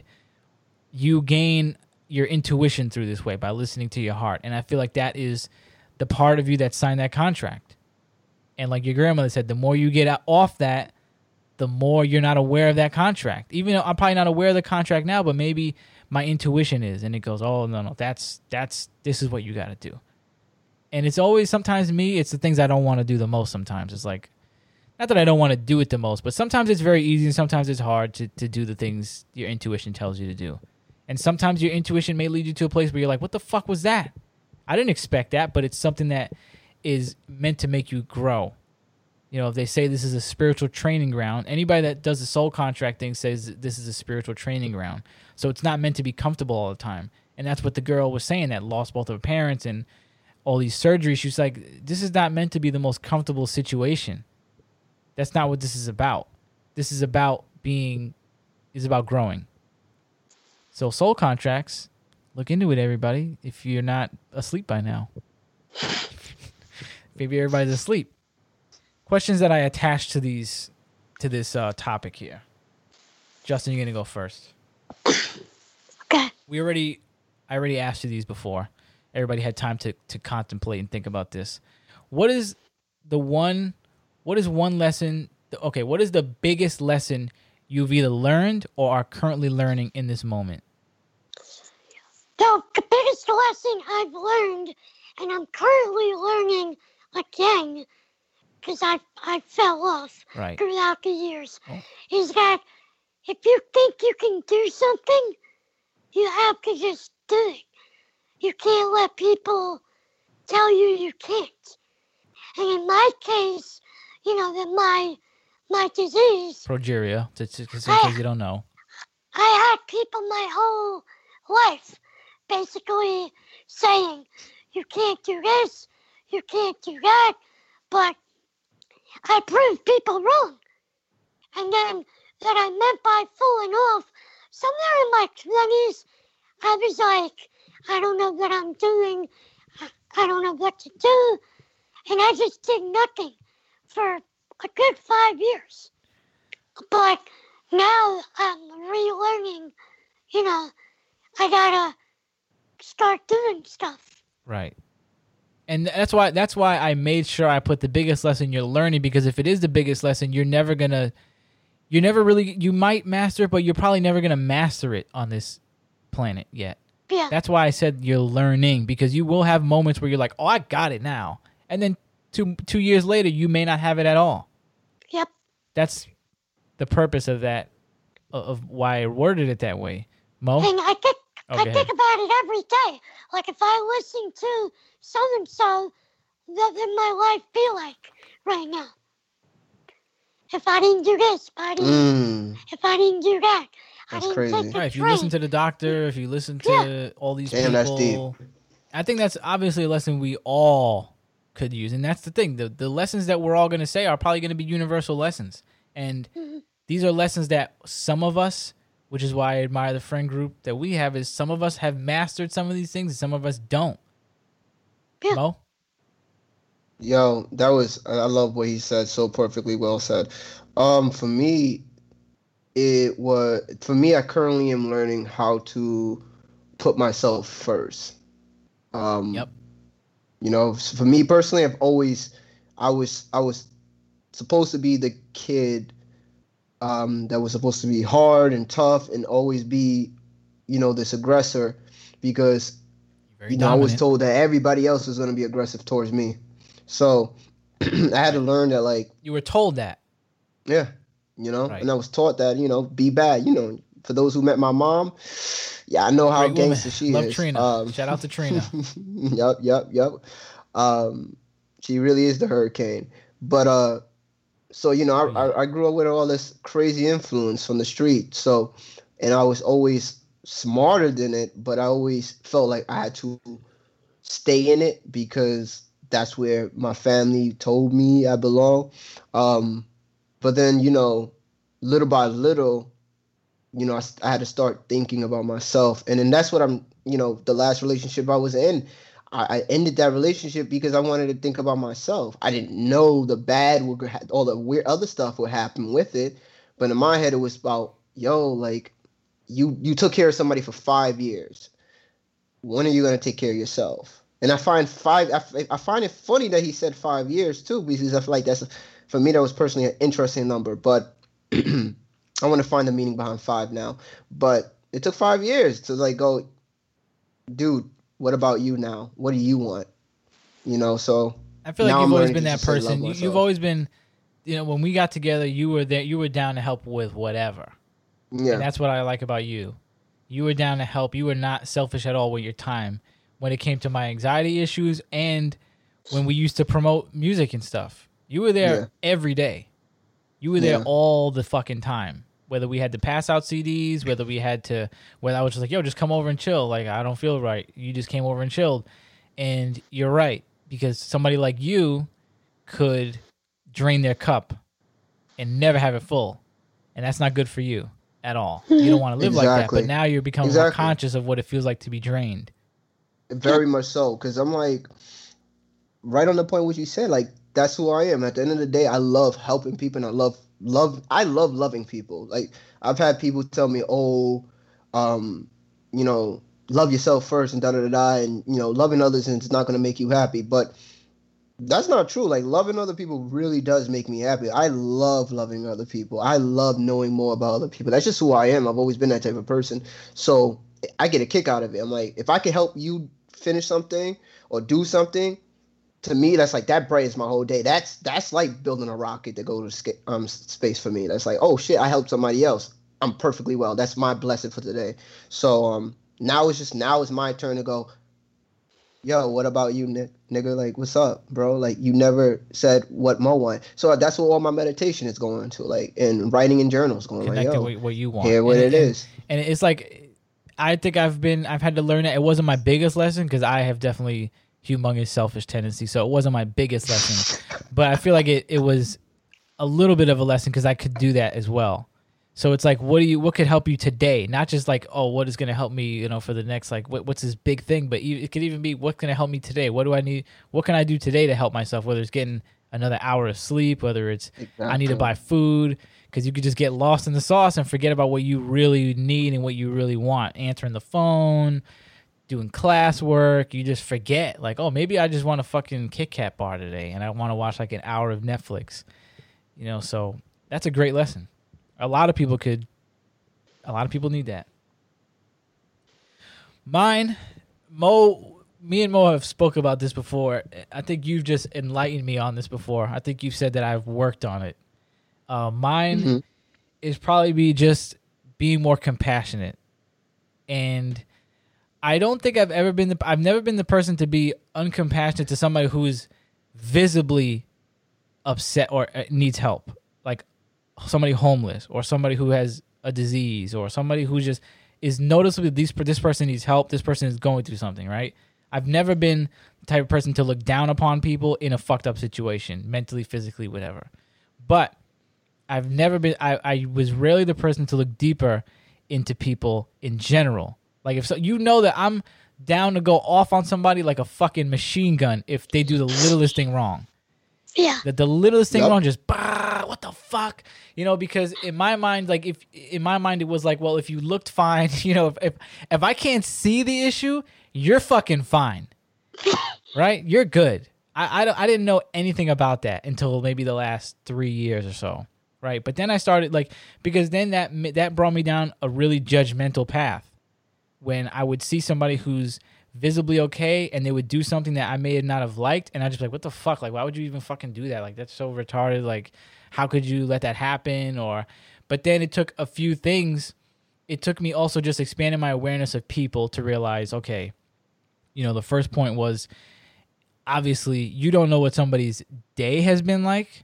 you gain your intuition through this way by listening to your heart. And I feel like that is the part of you that signed that contract. And like your grandmother said, the more you get out- off that, the more you're not aware of that contract. Even though I'm probably not aware of the contract now, but maybe my intuition is, and it goes, oh no, no, that's that's this is what you got to do. And it's always sometimes me, it's the things I don't want to do the most sometimes. It's like, not that I don't want to do it the most, but sometimes it's very easy and sometimes it's hard to, to do the things your intuition tells you to do. And sometimes your intuition may lead you to a place where you're like, what the fuck was that? I didn't expect that, but it's something that is meant to make you grow. You know, if they say this is a spiritual training ground, anybody that does the soul contract thing says this is a spiritual training ground. So it's not meant to be comfortable all the time. And that's what the girl was saying that lost both of her parents and all these surgeries. She was like, this is not meant to be the most comfortable situation. That's not what this is about. This is about being, is about growing. So soul contracts, look into it, everybody, if you're not asleep by now. Maybe everybody's asleep. Questions that I attach to these, to this uh, topic here. Justin, you're going to go first. Okay. We already, I already asked you these before. Everybody had time to, to contemplate and think about this. What is the one, what is one lesson, okay, what is the biggest lesson you've either learned or are currently learning in this moment? The biggest lesson I've learned, and I'm currently learning again, because I I fell off Right. throughout the years, Oh. is that if you think you can do something, you have to just do it. You can't let people tell you you can't. And in my case, you know, that my my disease, Progeria, just in case you don't know. I had people my whole life basically saying, you can't do this, you can't do that, but I proved people wrong. And then that I meant by falling off, somewhere in my twenties, I was like, I don't know what I'm doing, I, I don't know what to do, and I just did nothing for a good five years. But now I'm relearning, you know, I gotta start doing stuff. Right. And that's why that's why I made sure I put the biggest lesson you're learning, because if it is the biggest lesson, you're never gonna you're never really you might master it, but you're probably never gonna master it on this planet yet. Yeah. That's why I said you're learning, because you will have moments where you're like, oh, I got it now. And then two two years later you may not have it at all. Yep. That's the purpose of that, of why I worded it that way. Mo? And I think Oh, I go think ahead. about it every day. Like if I listen to so and so, what would my life be like right now? If I didn't do this, if I didn't, Mm, if I didn't do that, I That's didn't crazy. take the Right, if you train. listen to the doctor, if you listen to Yeah. all these Damn, that's deep. people, I think that's obviously a lesson we all could use. And that's the thing. The the lessons that we're all going to say are probably going to be universal lessons. And Mhm. these are lessons that some of us, which is why I admire the friend group that we have, is some of us have mastered some of these things and some of us don't. Yeah. Mo? yo, that was I I love what he said. So perfectly well said. Um, for me, it was for me. I currently am learning how to put myself first. Um, Yep. You know, s- for me personally, I've always, I was, I was supposed to be the kid um, that was supposed to be hard and tough and always be, you know, this aggressor, because Very you know I was dominant. told that everybody else was going to be aggressive towards me. So I had to learn that, like, You were told that. yeah, you know, Right. and I was taught that, you know, be bad. You know, for those who met my mom, yeah, I know how Great woman. gangster she Love is. Trina. Um, Shout out to Trina. yep, yep, yep. Um, she really is the hurricane. But uh, so you know, I, I I grew up with all this crazy influence from the street. So, and I was always smarter than it, but I always felt like I had to stay in it because that's where my family told me I belong. Um, but then, you know, little by little, you know, I, s- I had to start thinking about myself. And then that's what I'm, you know, the last relationship I was in, I, I ended that relationship because I wanted to think about myself. I didn't know the bad, would ha- all the weird other stuff would happen with it. But in my head, it was about, yo, like, you, you took care of somebody for five years. When are you going to take care of yourself? And I find five, I, f- I find it funny that he said five years too, because I feel like that's, for me, that was personally an interesting number. But I want to find the meaning behind five now. But it took five years to like go, dude, what about you now? What do you want? You know, so I feel like now you've I'm always learning been to that just, like, love person. You, myself. you've always been, you know, when we got together, you were there. You were down to help with whatever, yeah, and that's what I like about you. You were down to help. You were not selfish at all with your time when it came to my anxiety issues and when we used to promote music and stuff. You were there Yeah. every day. You were there Yeah. all the fucking time. Whether we had to pass out C Ds, whether we had to, whether I was just like, yo, just come over and chill. Like, I don't feel right. You just came over and chilled. And you're right, because somebody like you could drain their cup and never have it full. And that's not good for you at all. You don't want to live like that. Exactly. But now you're becoming more Exactly. conscious of what it feels like to be drained. very much so. Because I'm like, right on the point what you said, like, that's who I am. At the end of the day, I love helping people, and I love love. I love loving people. Like, I've had people tell me, "Oh, um, you know, love yourself first," and da da da da, and you know, loving others is not going to make you happy. But that's not true. Like, loving other people really does make me happy. I love loving other people. I love knowing more about other people. That's just who I am. I've always been that type of person. So I get a kick out of it. I'm like, if I can help you finish something or do something, to me, that's like that brightens my whole day. That's that's like building a rocket to go to sca- um space for me. That's like, oh shit, I helped somebody else. I'm perfectly well. That's my blessing for today. So um now it's just now it's my turn to go. Yo, what about you, Nick? Nigga, like, what's up, bro? Like, you never said what Mo want. So that's what all my meditation is going to, like, and writing in journals, going like, yo, with what you want. Hear what and, it and, is. And it's like, I think I've been, I've had to learn that. It wasn't my biggest lesson because I have definitely humongous selfish tendency. So it wasn't my biggest lesson, but I feel like it, it was a little bit of a lesson because I could do that as well. So it's like, what do you, what could help you today? Not just like, oh, what is going to help me, you know, for the next, like, what, what's this big thing? But it could even be, what's going to help me today? What do I need? What can I do today to help myself? Whether it's getting another hour of sleep, whether it's exactly. I need to buy food, because you could just get lost in the sauce and forget about what you really need and what you really want. Answering the phone, doing classwork, you just forget. Like, oh, maybe I just want a fucking Kit Kat bar today, and I want to watch like an hour of Netflix. You know, so that's a great lesson. A lot of people could, a lot of people need that. Mine, Mo, me and Mo have spoke about this before. I think you've just enlightened me on this before. I think you've said that I've worked on it. Uh, mine mm-hmm. is probably be just being more compassionate. And I don't think I've ever been, the, I've never been the person to be uncompassionate to somebody who is visibly upset or needs help. Like, somebody homeless or somebody who has a disease or somebody who just is noticeably this, this person needs help. This person is going through something, right? I've never been the type of person to look down upon people in a fucked up situation, mentally, physically, whatever. But I've never been, I, I was rarely the person to look deeper into people in general. Like if so, you know that I'm down to go off on somebody like a fucking machine gun if they do the littlest thing wrong. Yeah. The, the littlest thing yep. wrong, just bah, what the fuck, you know? Because in my mind, like if in my mind it was like, well, if you looked fine, you know, if if, if I can't see the issue, you're fucking fine, right? You're good. I I, don't, I didn't know anything about that until maybe the last three years or so, right? But then I started like because then that that brought me down a really judgmental path when I would see somebody who's visibly okay and they would do something that I may not have liked, and I'd just be like, what the fuck, like why would you even fucking do that? Like that's so retarded. Like how could you let that happen? Or but then it took a few things. It took me also just expanding my awareness of people to realize, okay, you know, the first point was obviously you don't know what somebody's day has been like,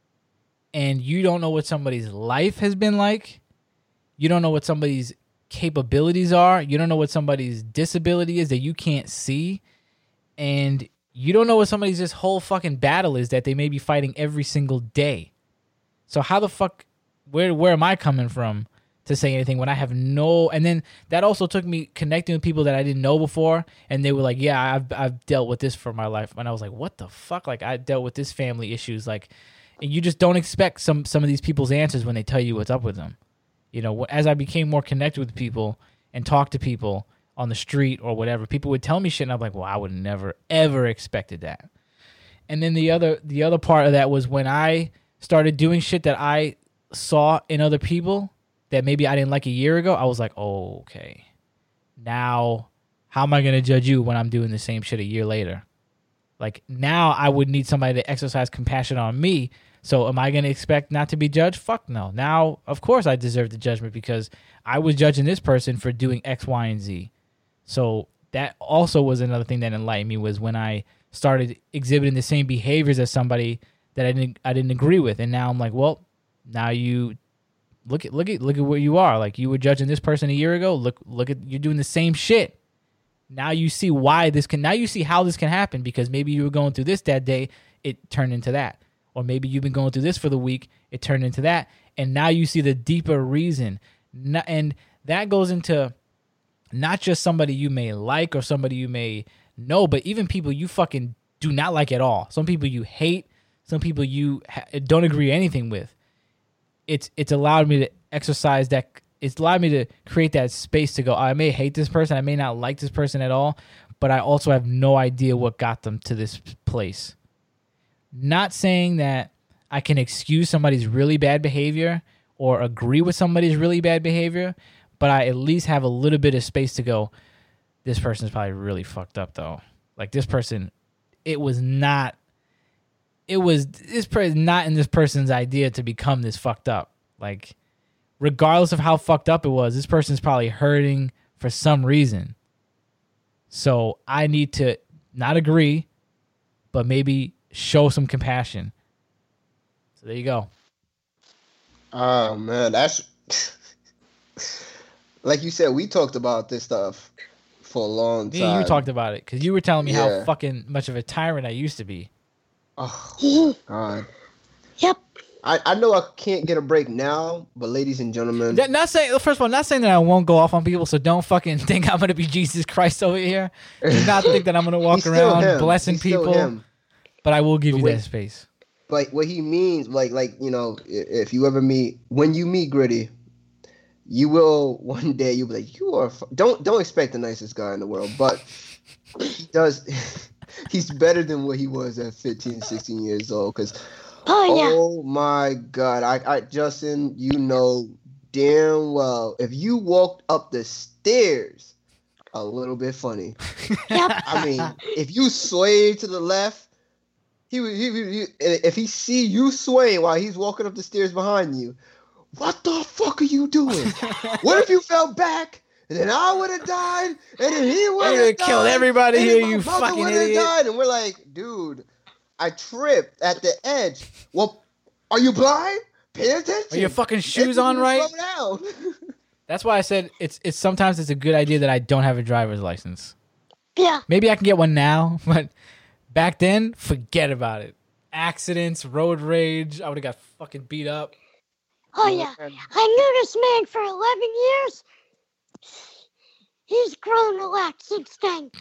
and you don't know what somebody's life has been like. You don't know what somebody's capabilities are. You don't know what somebody's disability is that you can't see, and you don't know what somebody's this whole fucking battle is that they may be fighting every single day. So how the fuck where where am I coming from to say anything when I have no? And then that also took me connecting with people that I didn't know before, and they were like, yeah, I've I've dealt with this for my life, and I was like, what the fuck? Like I dealt with this family issues, like, and you just don't expect some some of these people's answers when they tell you what's up with them. You know, as I became more connected with people and talked to people on the street or whatever, people would tell me shit, and I'm like, well, I would never, ever expected that. And then the other the other part of that was when I started doing shit that I saw in other people that maybe I didn't like a year ago, I was like, oh, okay. Now, how am I going to judge you when I'm doing the same shit a year later? Like, now I would need somebody to exercise compassion on me. So am I going to expect not to be judged? Fuck no. Now, of course I deserve the judgment because I was judging this person for doing X, Y, and Z. So that also was another thing that enlightened me was when I started exhibiting the same behaviors as somebody that I didn't I didn't agree with. And now I'm like, well, now you look at look at look at where you are. Like you were judging this person a year ago. Look look at you're doing the same shit. Now you see why this can now you see how this can happen because maybe you were going through this that day, it turned into that. Or maybe you've been going through this for the week, it turned into that, and now you see the deeper reason. And that goes into not just somebody you may like or somebody you may know, but even people you fucking do not like at all. Some people you hate, some people you ha- don't agree anything with. It's it's allowed me to exercise that. It's allowed me to create that space to go, I may hate this person, I may not like this person at all, but I also have no idea what got them to this place. Not saying that I can excuse somebody's really bad behavior or agree with somebody's really bad behavior, but I at least have a little bit of space to go, this person is probably really fucked up though. Like this person, it was not. It was this person not in this person's idea to become this fucked up. Like, regardless of how fucked up it was, this person's probably hurting for some reason. So I need to not agree, but maybe show some compassion. So there you go. Oh man, that's like you said. We talked about this stuff for a long time. Me and you talked about it because you were telling me Yeah. how fucking much of a tyrant I used to be. Oh God. Yep. I, I know I can't get a break now, but ladies and gentlemen, That- Not saying first of all, not saying that I won't go off on people. So don't fucking think I'm gonna be Jesus Christ over here. Do not think that I'm gonna walk he's still around him. blessing He's still people. him. But I will give The you way- that space. Like what he means, like like you know, i- if you ever meet, when you meet Gritty, you will one day you'll be like, you are. Fu-. Don't don't expect the nicest guy in the world, but he does. He's better than what he was at fifteen, sixteen years old. Because Oh yeah. oh my God, I, I Justin, you know damn well if you walked up the stairs a little bit funny. Yep. I mean, if you sway to the left, he would. He, he, he, if he see you swaying while he's walking up the stairs behind you, what the fuck are you doing? What if you fell back and then I would have died and then he would You'd have have killed died, everybody and here, then my you mother fucking would have idiot. died, and we're like, dude, I tripped at the edge. Well, are you blind? Pay attention. Are your fucking If shoes you on right? slow down. That's why I said it's it's sometimes it's a good idea that I don't have a driver's license. Yeah. Maybe I can get one now, but back then, forget about it. Accidents, road rage, I would have got fucking beat up. Oh yeah. I knew this man for eleven years. He's grown a lot since then.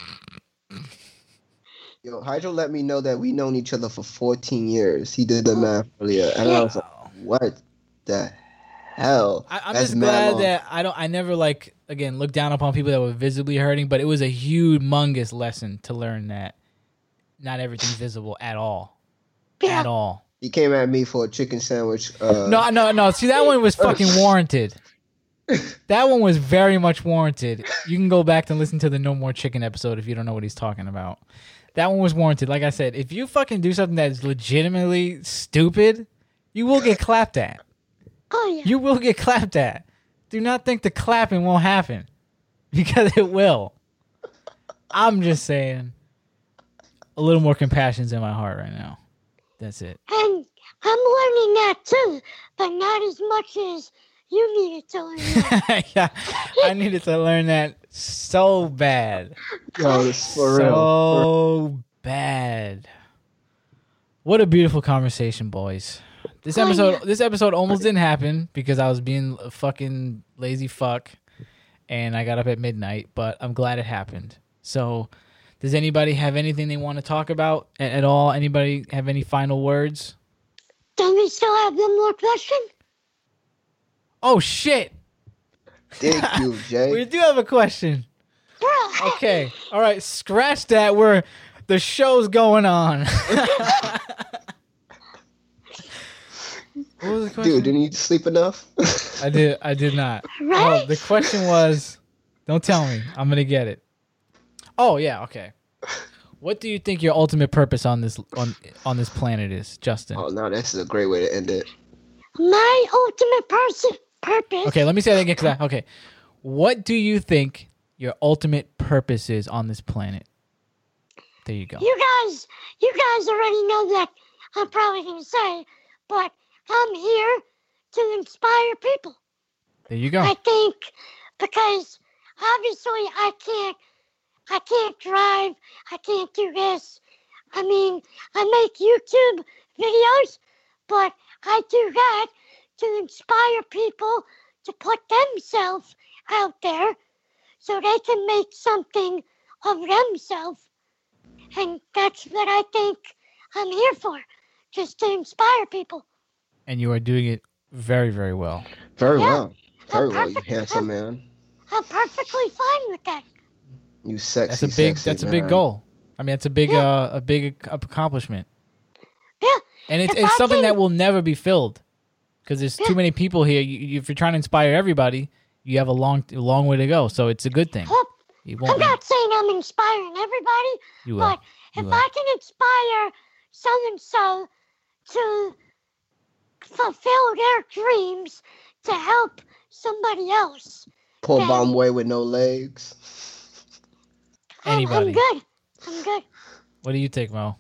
Yo, Hydro let me know that we known each other for fourteen years. He did the math earlier, and I was like, "What the hell?" I, I'm That's just mad glad long. that I don't. I never like again look down upon people that were visibly hurting, but it was a humongous lesson to learn that not everything's visible at all, Yeah. at all. He came at me for a chicken sandwich. Uh, No, no, no. See, that one was fucking warranted. That one was very much warranted. You can go back and listen to the No More Chicken episode if you don't know what he's talking about. That one was warranted. Like I said, if you fucking do something that's legitimately stupid, you will get clapped at. Oh yeah. You will get clapped at. Do not think the clapping won't happen, because it will. I'm just saying, a little more compassion's in my heart right now. That's it. And I'm learning that too, but not as much as you needed to learn that. Yeah, I needed to learn that so bad. Yo, it's for real. So bad. What a beautiful conversation, boys. This Oh, episode yeah. this episode almost didn't happen because I was being a fucking lazy fuck and I got up at midnight, but I'm glad it happened. So, does anybody have anything they want to talk about at, at all? Anybody have any final words? Don't we still have one more question? Oh shit. Thank you, We Jay. do have a question. Bruh. Okay. All right, scratch that. We're the show's going on. What was the question? Dude, didn't you sleep enough? I did. I did not. Right? Oh, the question was, don't tell me. I'm gonna get it. Oh yeah. Okay. What do you think your ultimate purpose on this on on this planet is, Justin? Oh no, this is a great way to end it. My ultimate person purpose. Okay, let me say that again. 'Cause I, okay, what do you think your ultimate purpose is on this planet? There you go. You guys, you guys already know that. I'm probably gonna say, but I'm here to inspire people. There you go. I think because obviously I can't, I can't drive. I can't do this. I mean, I make YouTube videos, but I do that to inspire people to put themselves out there so they can make something of themselves. And that's what I think I'm here for, just to inspire people. And you are doing it very, very well. Very Yeah. well. Very I'm well, you perfect. handsome man. I'm perfectly fine with that. You sexy. That's a big. sexy That's a big man. goal. I mean, that's a big, Yeah. uh, a big ac- accomplishment. Yeah. And it's If it's I something can- that will never be filled because there's Yeah. too many people here. You, you, if you're trying to inspire everybody, you have a long, a long way to go. So it's a good thing. Well, You I'm won't. not saying I'm inspiring everybody, You will. but You if will. I can inspire so and so to fulfill their dreams to help somebody else, Poor then bomb way with no legs. I'm, I'm Anybody. good. I'm good. What do you think, Mo?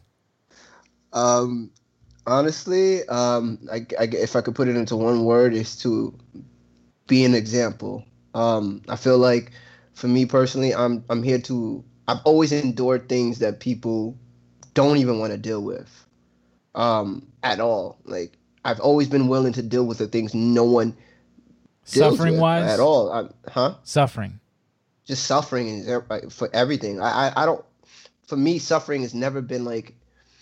Um, honestly, um, I, I, if I could put it into one word, is to be an example. Um, I feel like, for me personally, I'm I'm here to. I've always endured things that people don't even want to deal with, um, at all. Like I've always been willing to deal with the things no one deals Suffering with wise? at all. I, huh? Suffering. Just suffering is ev- for everything. I, I I don't. For me, suffering has never been like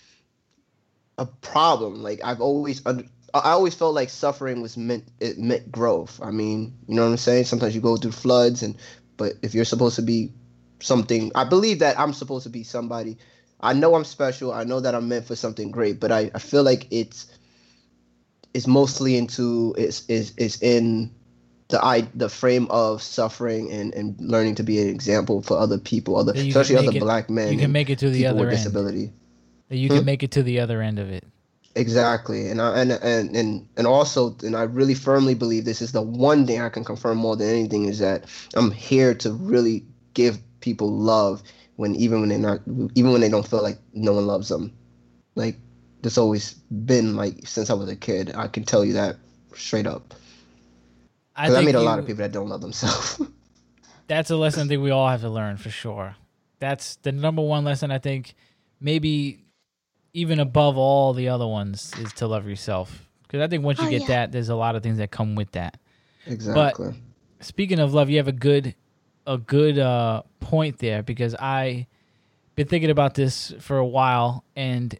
a problem. Like I've always under, I always felt like suffering was meant it meant growth. I mean, you know what I'm saying? Sometimes you go through floods, and but if you're supposed to be something, I believe that I'm supposed to be somebody. I know I'm special. I know that I'm meant for something great, but I, I feel like it's it's mostly into is is is in the I the frame of suffering and, and learning to be an example for other people, other That you especially can other make it- black men. you can and make it to the people other with end. disability. That you Hmm? can make it to the other end of it. Exactly, and I, and and and and also, and I really firmly believe this is the one thing I can confirm more than anything is that I'm here to really give people love when even when they're not, even when they don't feel like no one loves them. Like that's always been like since I was a kid. I can tell you that straight up I because I, think meet a you, lot of people that don't love themselves. That's a lesson I think we all have to learn for sure. That's the number one lesson I think, maybe even above all the other ones, is to love yourself. Because I think once you Oh, get yeah. that, there's a lot of things that come with that. Exactly. Speaking of love, you have a good a good uh, point there, because I been thinking about this for a while, and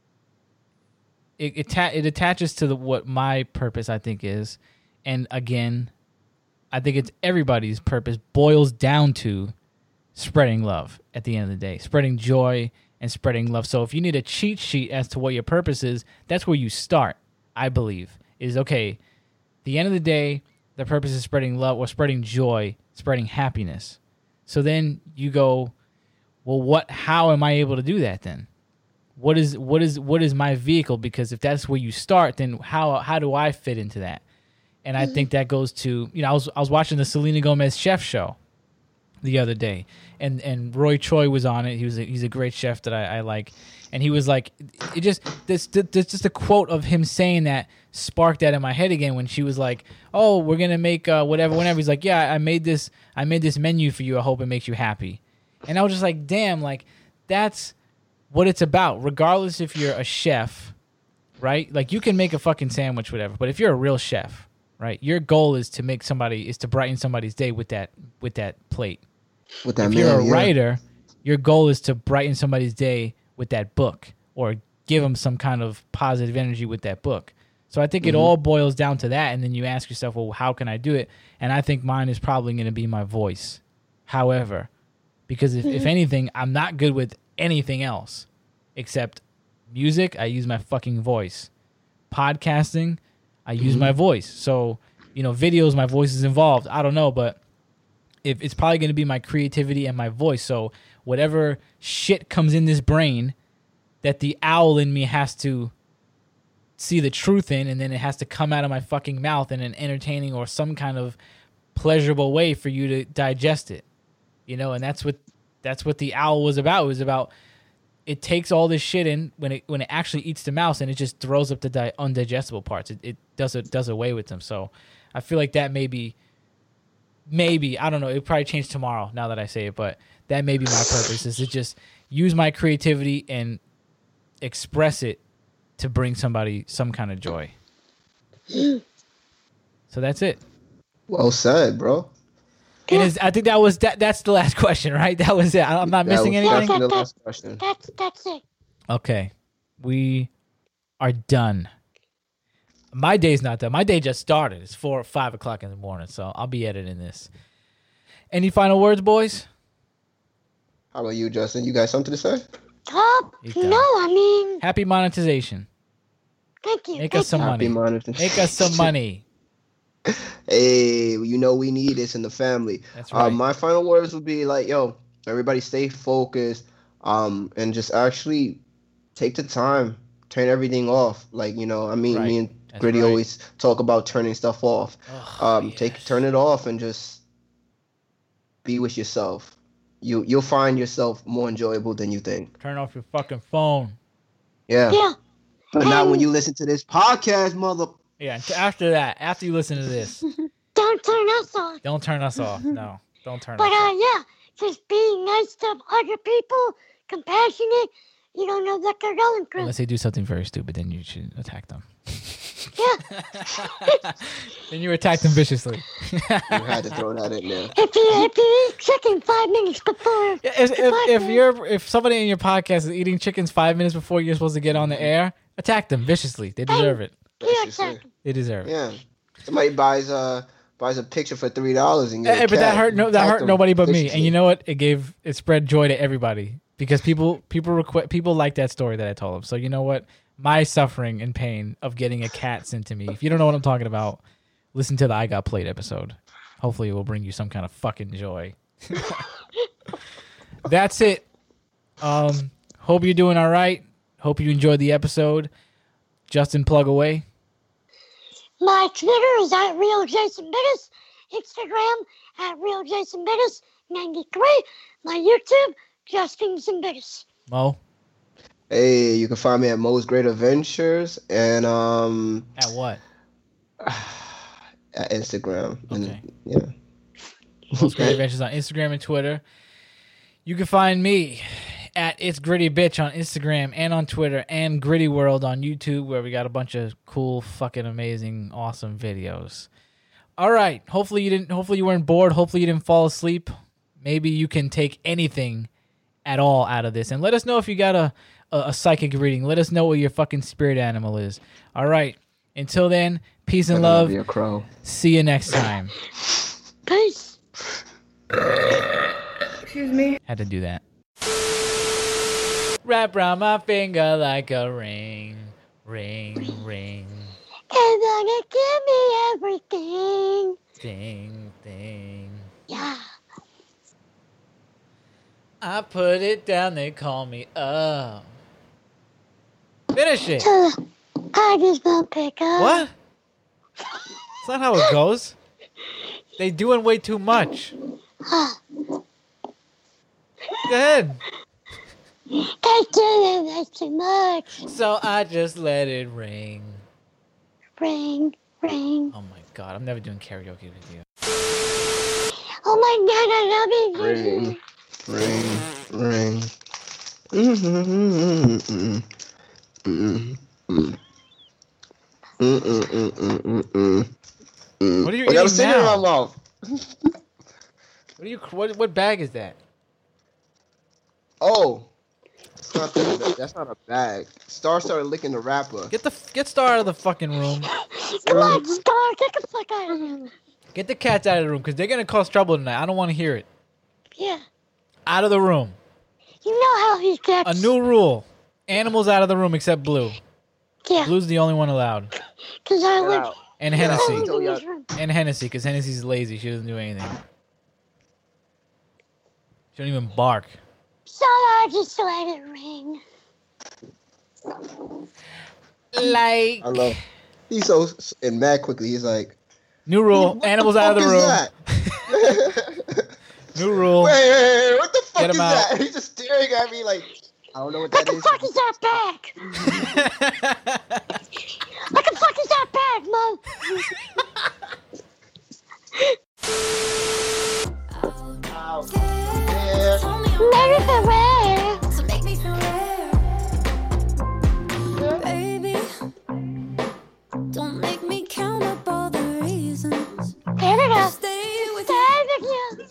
it it, ta- it attaches to the, what my purpose I think is, and again, I think it's everybody's purpose boils down to spreading love at the end of the day, spreading joy and spreading love. So if you need a cheat sheet as to what your purpose is, that's where you start, I believe, is okay, the end of the day, the purpose is spreading love or spreading joy, spreading happiness. So then you go, well, what, how am I able to do that then? What is, what is, what is my vehicle? Because if that's where you start, then how, how do I fit into that? And I think that goes to, you know, I was, I was watching the Selena Gomez chef show the other day, and, and Roy Choi was on it. He was a, he's a great chef that I, I like. And he was like, it just, this, this just a quote of him saying that sparked that in my head again when she was like, oh, we're going to make uh, whatever, whenever. He's like, yeah, I made this, I made this menu for you. I hope it makes you happy. And I was just like, damn, like that's what it's about. Regardless if you're a chef, right? Like you can make a fucking sandwich, whatever. But if you're a real chef, right, your goal is to make somebody, is to brighten somebody's day with that, with that plate. With that If you're meal, a yeah. writer, your goal is to brighten somebody's day with that book, or give them some kind of positive energy with that book. So I think it Mhm. all boils down to that, and then you ask yourself, well, how can I do it? And I think mine is probably going to be my voice. However, because if, if anything, I'm not good with anything else except music. I use my fucking voice. Podcasting, I use Mhm. my voice. So, you know, videos, my voice is involved. I don't know, but if it's probably going to be my creativity and my voice. So whatever shit comes in this brain that the owl in me has to see the truth in, and then it has to come out of my fucking mouth in an entertaining or some kind of pleasurable way for you to digest it. You know, and that's what that's what the owl was about. It was about, it takes all this shit in when it when it actually eats the mouse, and it just throws up the di- undigestible parts. It, it does it does away with them. So I feel like that may be, maybe, I don't know, it probably change tomorrow now that I say it, but that may be my purpose, is to just use my creativity and express it to bring somebody some kind of joy. So that's it. Well said, bro. And is, I think that was that. That's the last question, right? That was it. I- I'm not That missing was anything. definitely the last question. That's that's it. Okay, we are done. My day's not done. My day just started. It's four or five o'clock in the morning, so I'll be editing this. Any final words, boys? How about you, Justin? You got something to say? Top? He's No, done. I mean, Happy monetization. thank you. Make thank us some you. money. Happy monetization. Make us some money. Hey, you know we need this in the family. That's right. Uh, my final words would be like, yo, everybody stay focused, um, and just actually take the time, turn everything off. Like, you know, I mean, Right. me and That's Gritty right. always talk about turning stuff off. Oh, Um, take yes. turn it off and just be with yourself. You you'll find yourself more enjoyable than you think. Turn off your fucking phone. Yeah, Yeah. but not when And- you listen to this podcast, mother. Yeah. and After that, after you listen to this, Don't turn us off. don't turn us off. No, don't turn But us uh, off. yeah, just being nice to other people, compassionate. You don't know what they're going through. Unless they do something very stupid, then you should attack them. Yeah. Then you attack them viciously. You had to throw that in there. If you if you eat chicken five minutes before, Yeah, if, the if, if podcast- you're if somebody in your podcast is eating chickens five minutes before you're supposed to get on the air, attack them viciously. They deserve it. yeah, That's just it. exactly. They deserve it. Yeah. Somebody buys a buys a picture for three dollars and get Hey, a but that cat. hurt no that Attack hurt them nobody but me. And viciously. you know what? It gave it spread joy to everybody because people people requ- people like that story that I told them. So you know what? My suffering and pain of getting a cat sent to me. If you don't know what I'm talking about, listen to the I Got Played episode. Hopefully, it will bring you some kind of fucking joy. That's it. Um, hope you're doing all right. Hope you enjoyed the episode. Justin, plug away. My Twitter is at Real Jason Bittis. Instagram at Real Jason Bittis ninety-three. My YouTube, Justin Zimbitis. Mo, Hey, you can find me at Mo's Great Adventures and um at what? at Instagram. And, Okay. yeah. Most Great Adventures on Instagram and Twitter. You can find me at It's Gritty Bitch on Instagram and on Twitter, and Gritty World on YouTube, where we got a bunch of cool, fucking amazing, awesome videos. All right. Hopefully you didn't. Hopefully you weren't bored. Hopefully you didn't fall asleep. Maybe you can take anything at all out of this, and let us know if you got a a, a psychic reading. Let us know what your fucking spirit animal is. All right. Until then, peace and I'm gonna love. be a crow. See you next time. Peace. Excuse me. Had to do that. Wrap around my finger like a ring, ring, ring, And gonna give me everything. ding, ding. Yeah. I put it down, they call me up. Finish it. So, I just won't pick up. What? That's not how it goes. They doing way too much. Go ahead. They do this too much. So I just let it ring. Ring, ring. Oh my god, I'm never doing karaoke with you. Oh my god, I love you. Ring, ring, ring. Mm-hmm. Mm-mm. Mm-mm. Mm. What are you I got a eating cigarette in now? my mouth. What are you? What, what bag is that? Oh, that's not, the, that's not a bag. Star started licking the wrapper. Get the get Star out of the fucking room. Come on, Star, get the fuck out of here. Get the cats out of the room because they're gonna cause trouble tonight. I don't want to hear it. Yeah. Out of the room. You know how he gets. A new rule: animals out of the room except Blue. Yeah, Blue's the only one allowed, because I Get live out. and Yeah. Hennessy, Oh, in this room. and Hennessy because Hennessy's lazy. She doesn't do anything. She don't even bark. So I just let it ring. Like I love. He's so and mad quickly. He's like, new rule: "What animals the out of the fuck room. is that?" New rule. Wait, wait, wait, wait, what the fuck Get is him out. that? He's just staring at me like, I don't know what What that the is. fuck is that bag? What the fuck is that bag, Mo? Ow. Yeah. Mary Ferrer. So make me feel rare. Baby, don't make me count up all the reasons. There we go. Stay with you. Stay with you.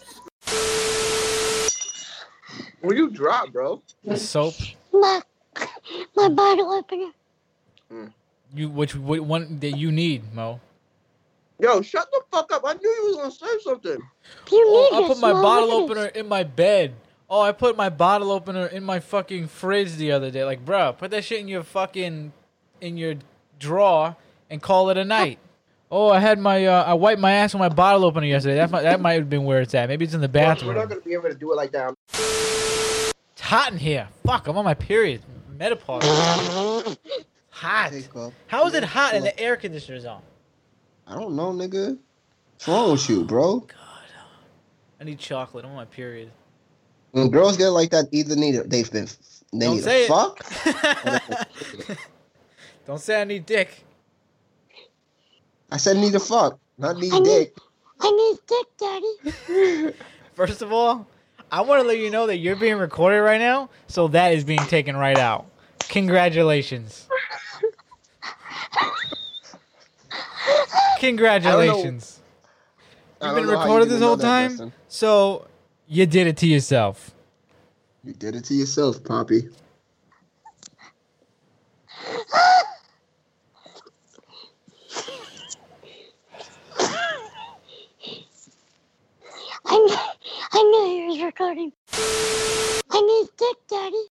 Where you drop, bro? Soap. My, my bottle opener. You which, which one that you need, Mo? Yo, shut the fuck up. I knew you was gonna say something. You Oh, need I this, put my Mo. bottle Look at opener this. in my bed. Oh, I put my bottle opener in my fucking fridge the other day. Like, bruh, put that shit in your fucking in your drawer and call it a night. Oh, I had my uh, I wiped my ass with my bottle opener yesterday. That might, that might have been where it's at. Maybe it's in the bathroom. We're not gonna be able to do it like that. It's hot in here. Fuck, I'm on my period. Menopause. Hot. Take off. How is it hot and the air conditioner's on? I don't know, nigga. What's wrong with you, bro? God, I need chocolate. I'm on my period. When girls get like that, either need a, they've been they Don't need say a it. fuck. Don't say I need dick. I said need a fuck, not need I need, dick. I need dick, Daddy. First of all, I want to let you know that you're being recorded right now, so that is being taken right out. Congratulations. Congratulations. I You've don't been know how recorded you this didn't know whole that, time, Justin. so you did it to yourself. You did it to yourself, Poppy. I knew, I knew he was recording. I need dick, Daddy.